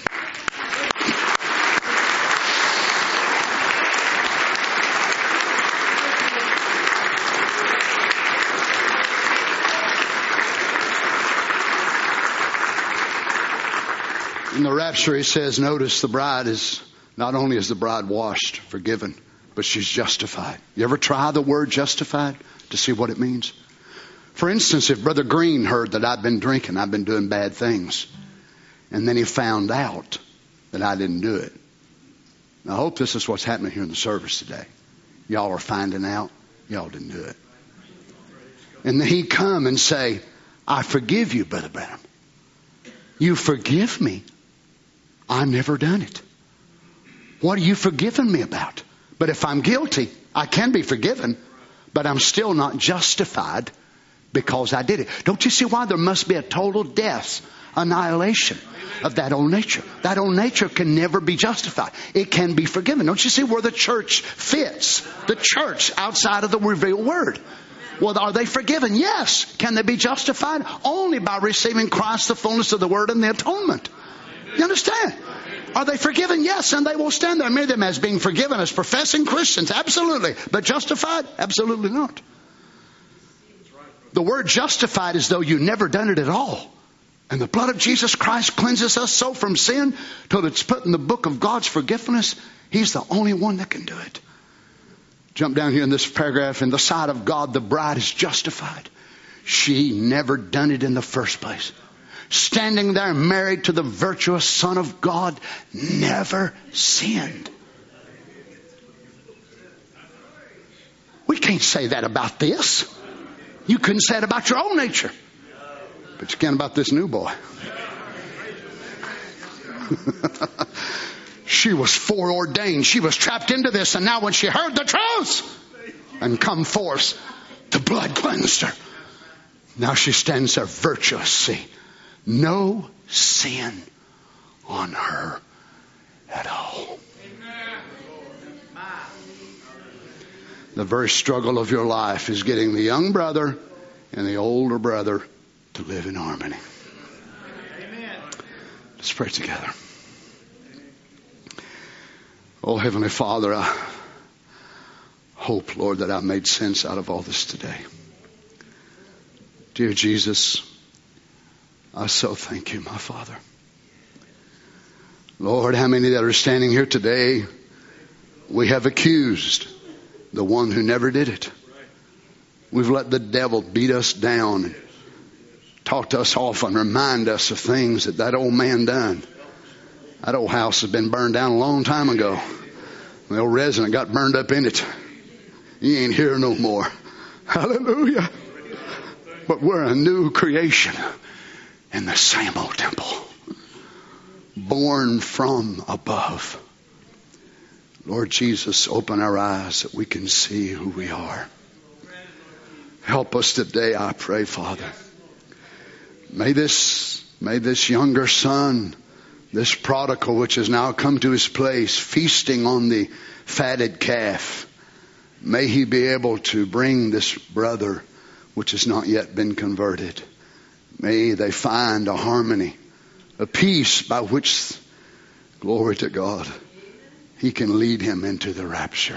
In the rapture, he says, notice the bride is, not only is the bride washed, forgiven, but she's justified. You ever try the word justified to see what it means? For instance, if Brother Green heard that I've been drinking, I've been doing bad things, and then he found out that I didn't do it. Now, I hope this is what's happening here in the service today. Y'all are finding out y'all didn't do it. And then he'd come and say, I forgive you, Brother Branham. You forgive me. I never done it. What are you forgiving me about? But if I'm guilty, I can be forgiven, but I'm still not justified because I did it. Don't you see why there must be a total death, annihilation of that old nature? That old nature can never be justified. It can be forgiven. Don't you see where the church fits? The church outside of the revealed word. Well, are they forgiven? Yes. Can they be justified? Only by receiving Christ, the fullness of the word and the atonement. You understand? Are they forgiven? Yes, and they will stand there. Many of them as being forgiven as professing Christians. Absolutely. But justified? Absolutely not. The word justified is though you never done it at all. And the blood of Jesus Christ cleanses us so from sin till it's put in the book of God's forgiveness. He's the only one that can do it. Jump down here in this paragraph. In the sight of God, the bride is justified. She never done it in the first place. Standing there married to the virtuous Son of God, never sinned. We can't say that about this. You couldn't say it about your own nature. But you can about this new boy. She was foreordained. She was trapped into this. And now when she heard the truth and come forth, the blood cleansed her. Now she stands there virtuous. See, no sin on her at all. The very struggle of your life is getting the young brother and the older brother to live in harmony. Let's pray together. Oh, Heavenly Father, I hope, Lord, that I made sense out of all this today. Dear Jesus, I so thank you, my Father. Lord, how many that are standing here today, we have accused the one who never did it. We've let the devil beat us down and talk to us off and remind us of things that that old man done. That old house has been burned down a long time ago. The old resident got burned up in it. He ain't here no more. Hallelujah. But we're a new creation in the same old temple. Born from above. Lord Jesus, open our eyes that we can see who we are. Help us today, I pray, Father. May this, may this younger son, this prodigal which has now come to his place, feasting on the fatted calf, may he be able to bring this brother which has not yet been converted. May they find a harmony, a peace by which, glory to God, he can lead him into the rapture.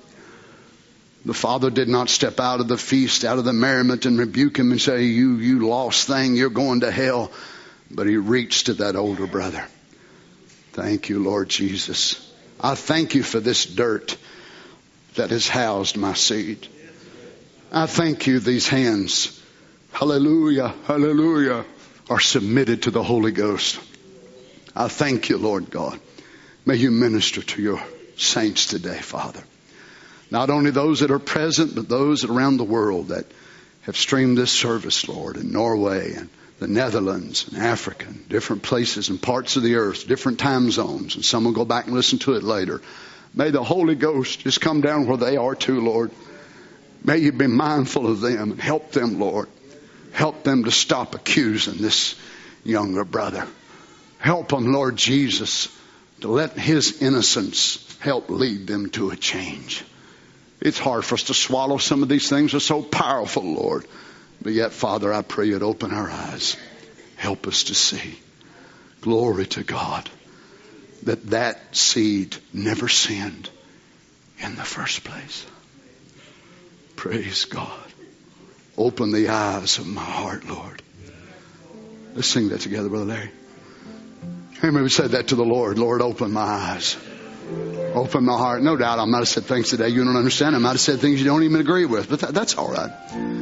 The father did not step out of the feast, out of the merriment, and rebuke him and say, you, you lost thing, you're going to hell. But he reached to that older brother. Thank you, Lord Jesus. I thank you for this dirt that has housed my seed. I thank you, these hands, hallelujah, hallelujah, are submitted to the Holy Ghost. I thank you, Lord God. May you minister to your saints today, Father. Not only those that are present, but those around the world that have streamed this service, Lord, in Norway and the Netherlands and Africa, and different places and parts of the earth, different time zones. And some will go back and listen to it later. May the Holy Ghost just come down where they are too, Lord. May you be mindful of them and help them, Lord. Help them to stop accusing this younger brother. Help them, Lord Jesus, to let his innocence help lead them to a change. It's hard for us to swallow some of these things. They're so powerful, Lord. But yet, Father, I pray you'd open our eyes. Help us to see. Glory to God. That that seed never sinned in the first place. Praise God. Open the eyes of my heart, Lord. Let's sing that together, Brother Larry. Hey, maybe said that to the Lord. Lord, open my eyes. Open my heart. No doubt I might have said things today you don't understand. I might have said things you don't even agree with. But that, that's all right.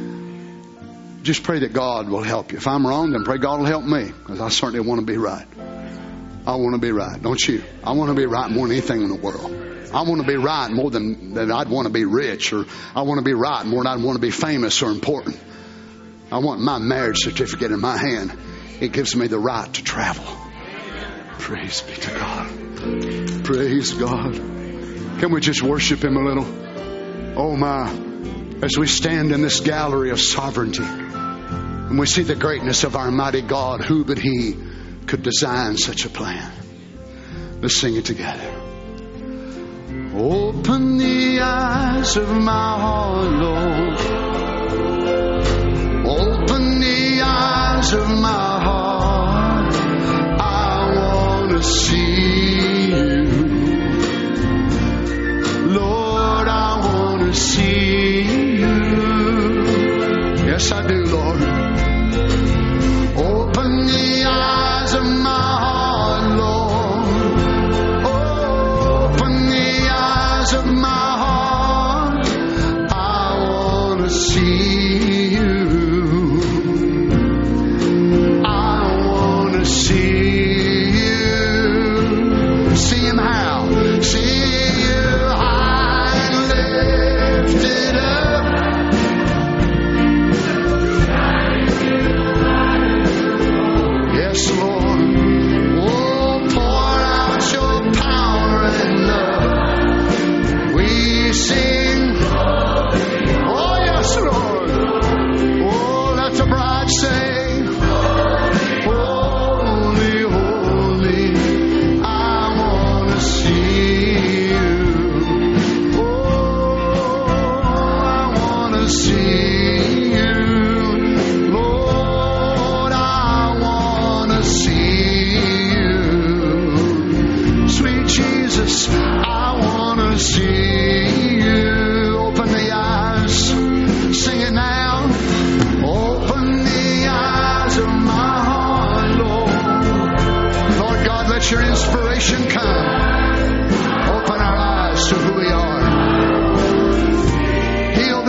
Just pray that God will help you. If I'm wrong, then pray God will help me. Because I certainly want to be right. I want to be right. Don't you? I want to be right more than anything in the world. I want to be right more than, than I'd want to be rich. Or I want to be right more than I'd want to be famous or important. I want my marriage certificate in my hand. It gives me the right to travel. Praise be to God. Praise God. Can we just worship Him a little? Oh my. As we stand in this gallery of sovereignty and we see the greatness of our mighty God, who but He could design such a plan? Let's sing it together. Open the eyes of my heart, Lord. Open the eyes of my heart. I want to see you. Lord, I want to see you. Yes, I do, Lord. Open the eyes of my heart, Lord. Open the eyes of my heart. I want to see you. I want to see you. See Him how? See you high and lifted up.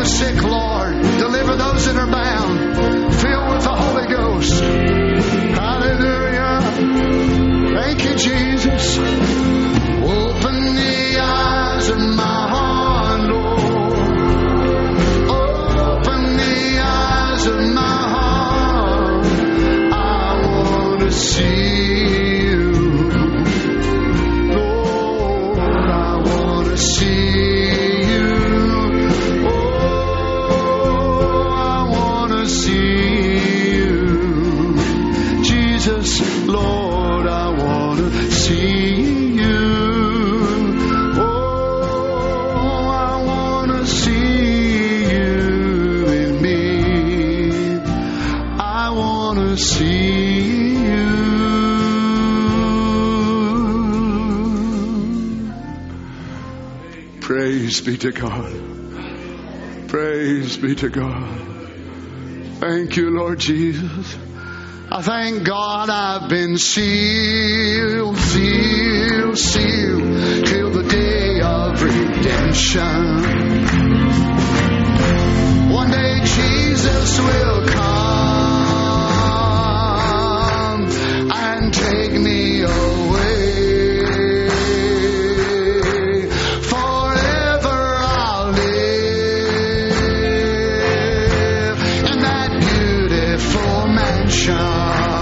the sick, Lord. Deliver those that are bound. Fill with the Holy Ghost. Hallelujah. Thank you, Jesus. Open the eyes of my heart, Lord. Open the eyes of my heart. I want to see you. Lord, I want to see you. Oh, I want to see you. Jesus, Lord, I want to see you. Oh, I want to see you in me. I want to see you. Praise be to God. Praise be to God. Thank you, Lord Jesus. I thank God I've been sealed, sealed, sealed till the day of redemption. One day Jesus will come and take me away. Forever I'll live in that beautiful mansion.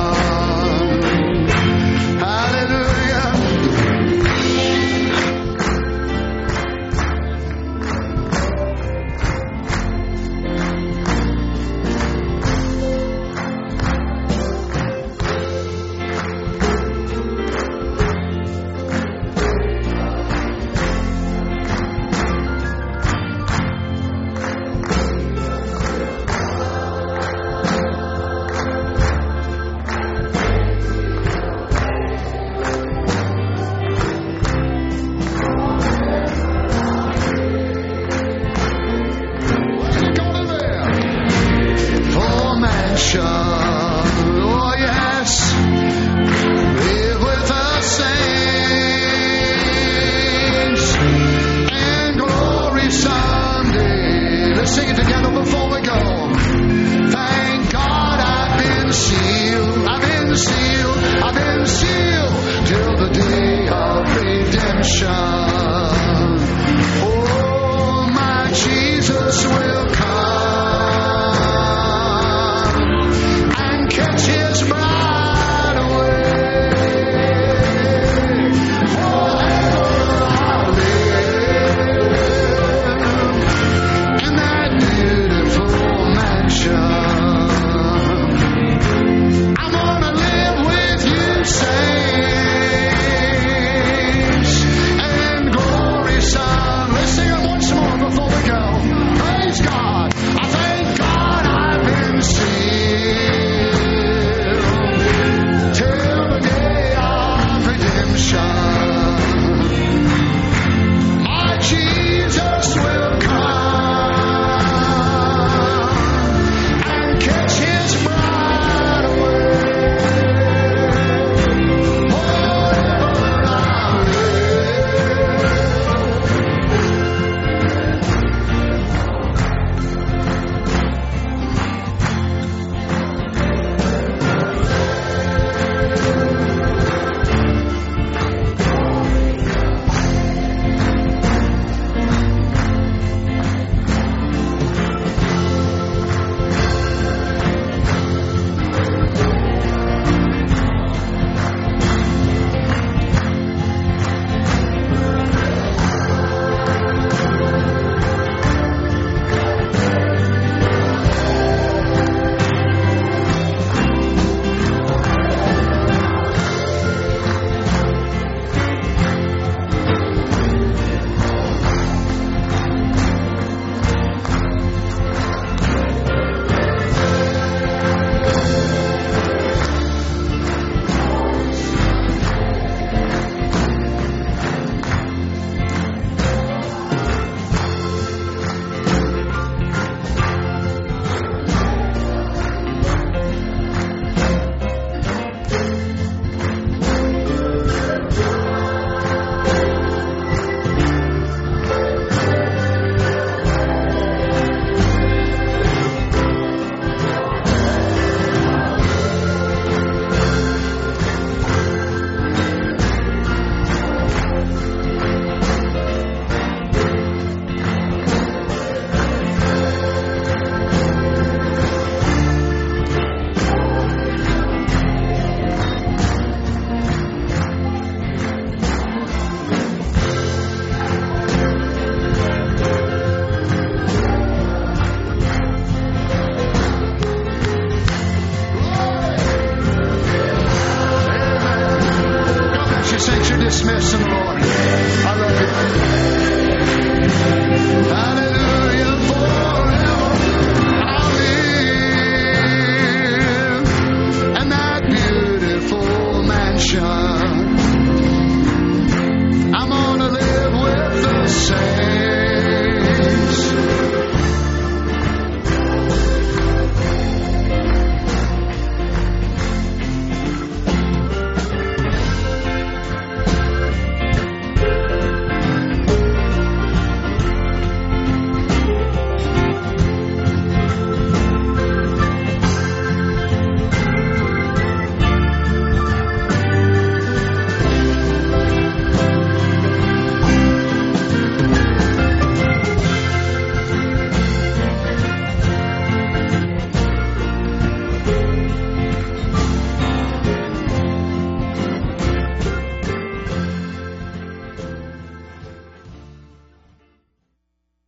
Oh yes, live with the saints and glory someday. Let's sing it together before we go. Thank God I've been sealed, I've been sealed, I've been sealed till the day of redemption. Oh, my Jesus will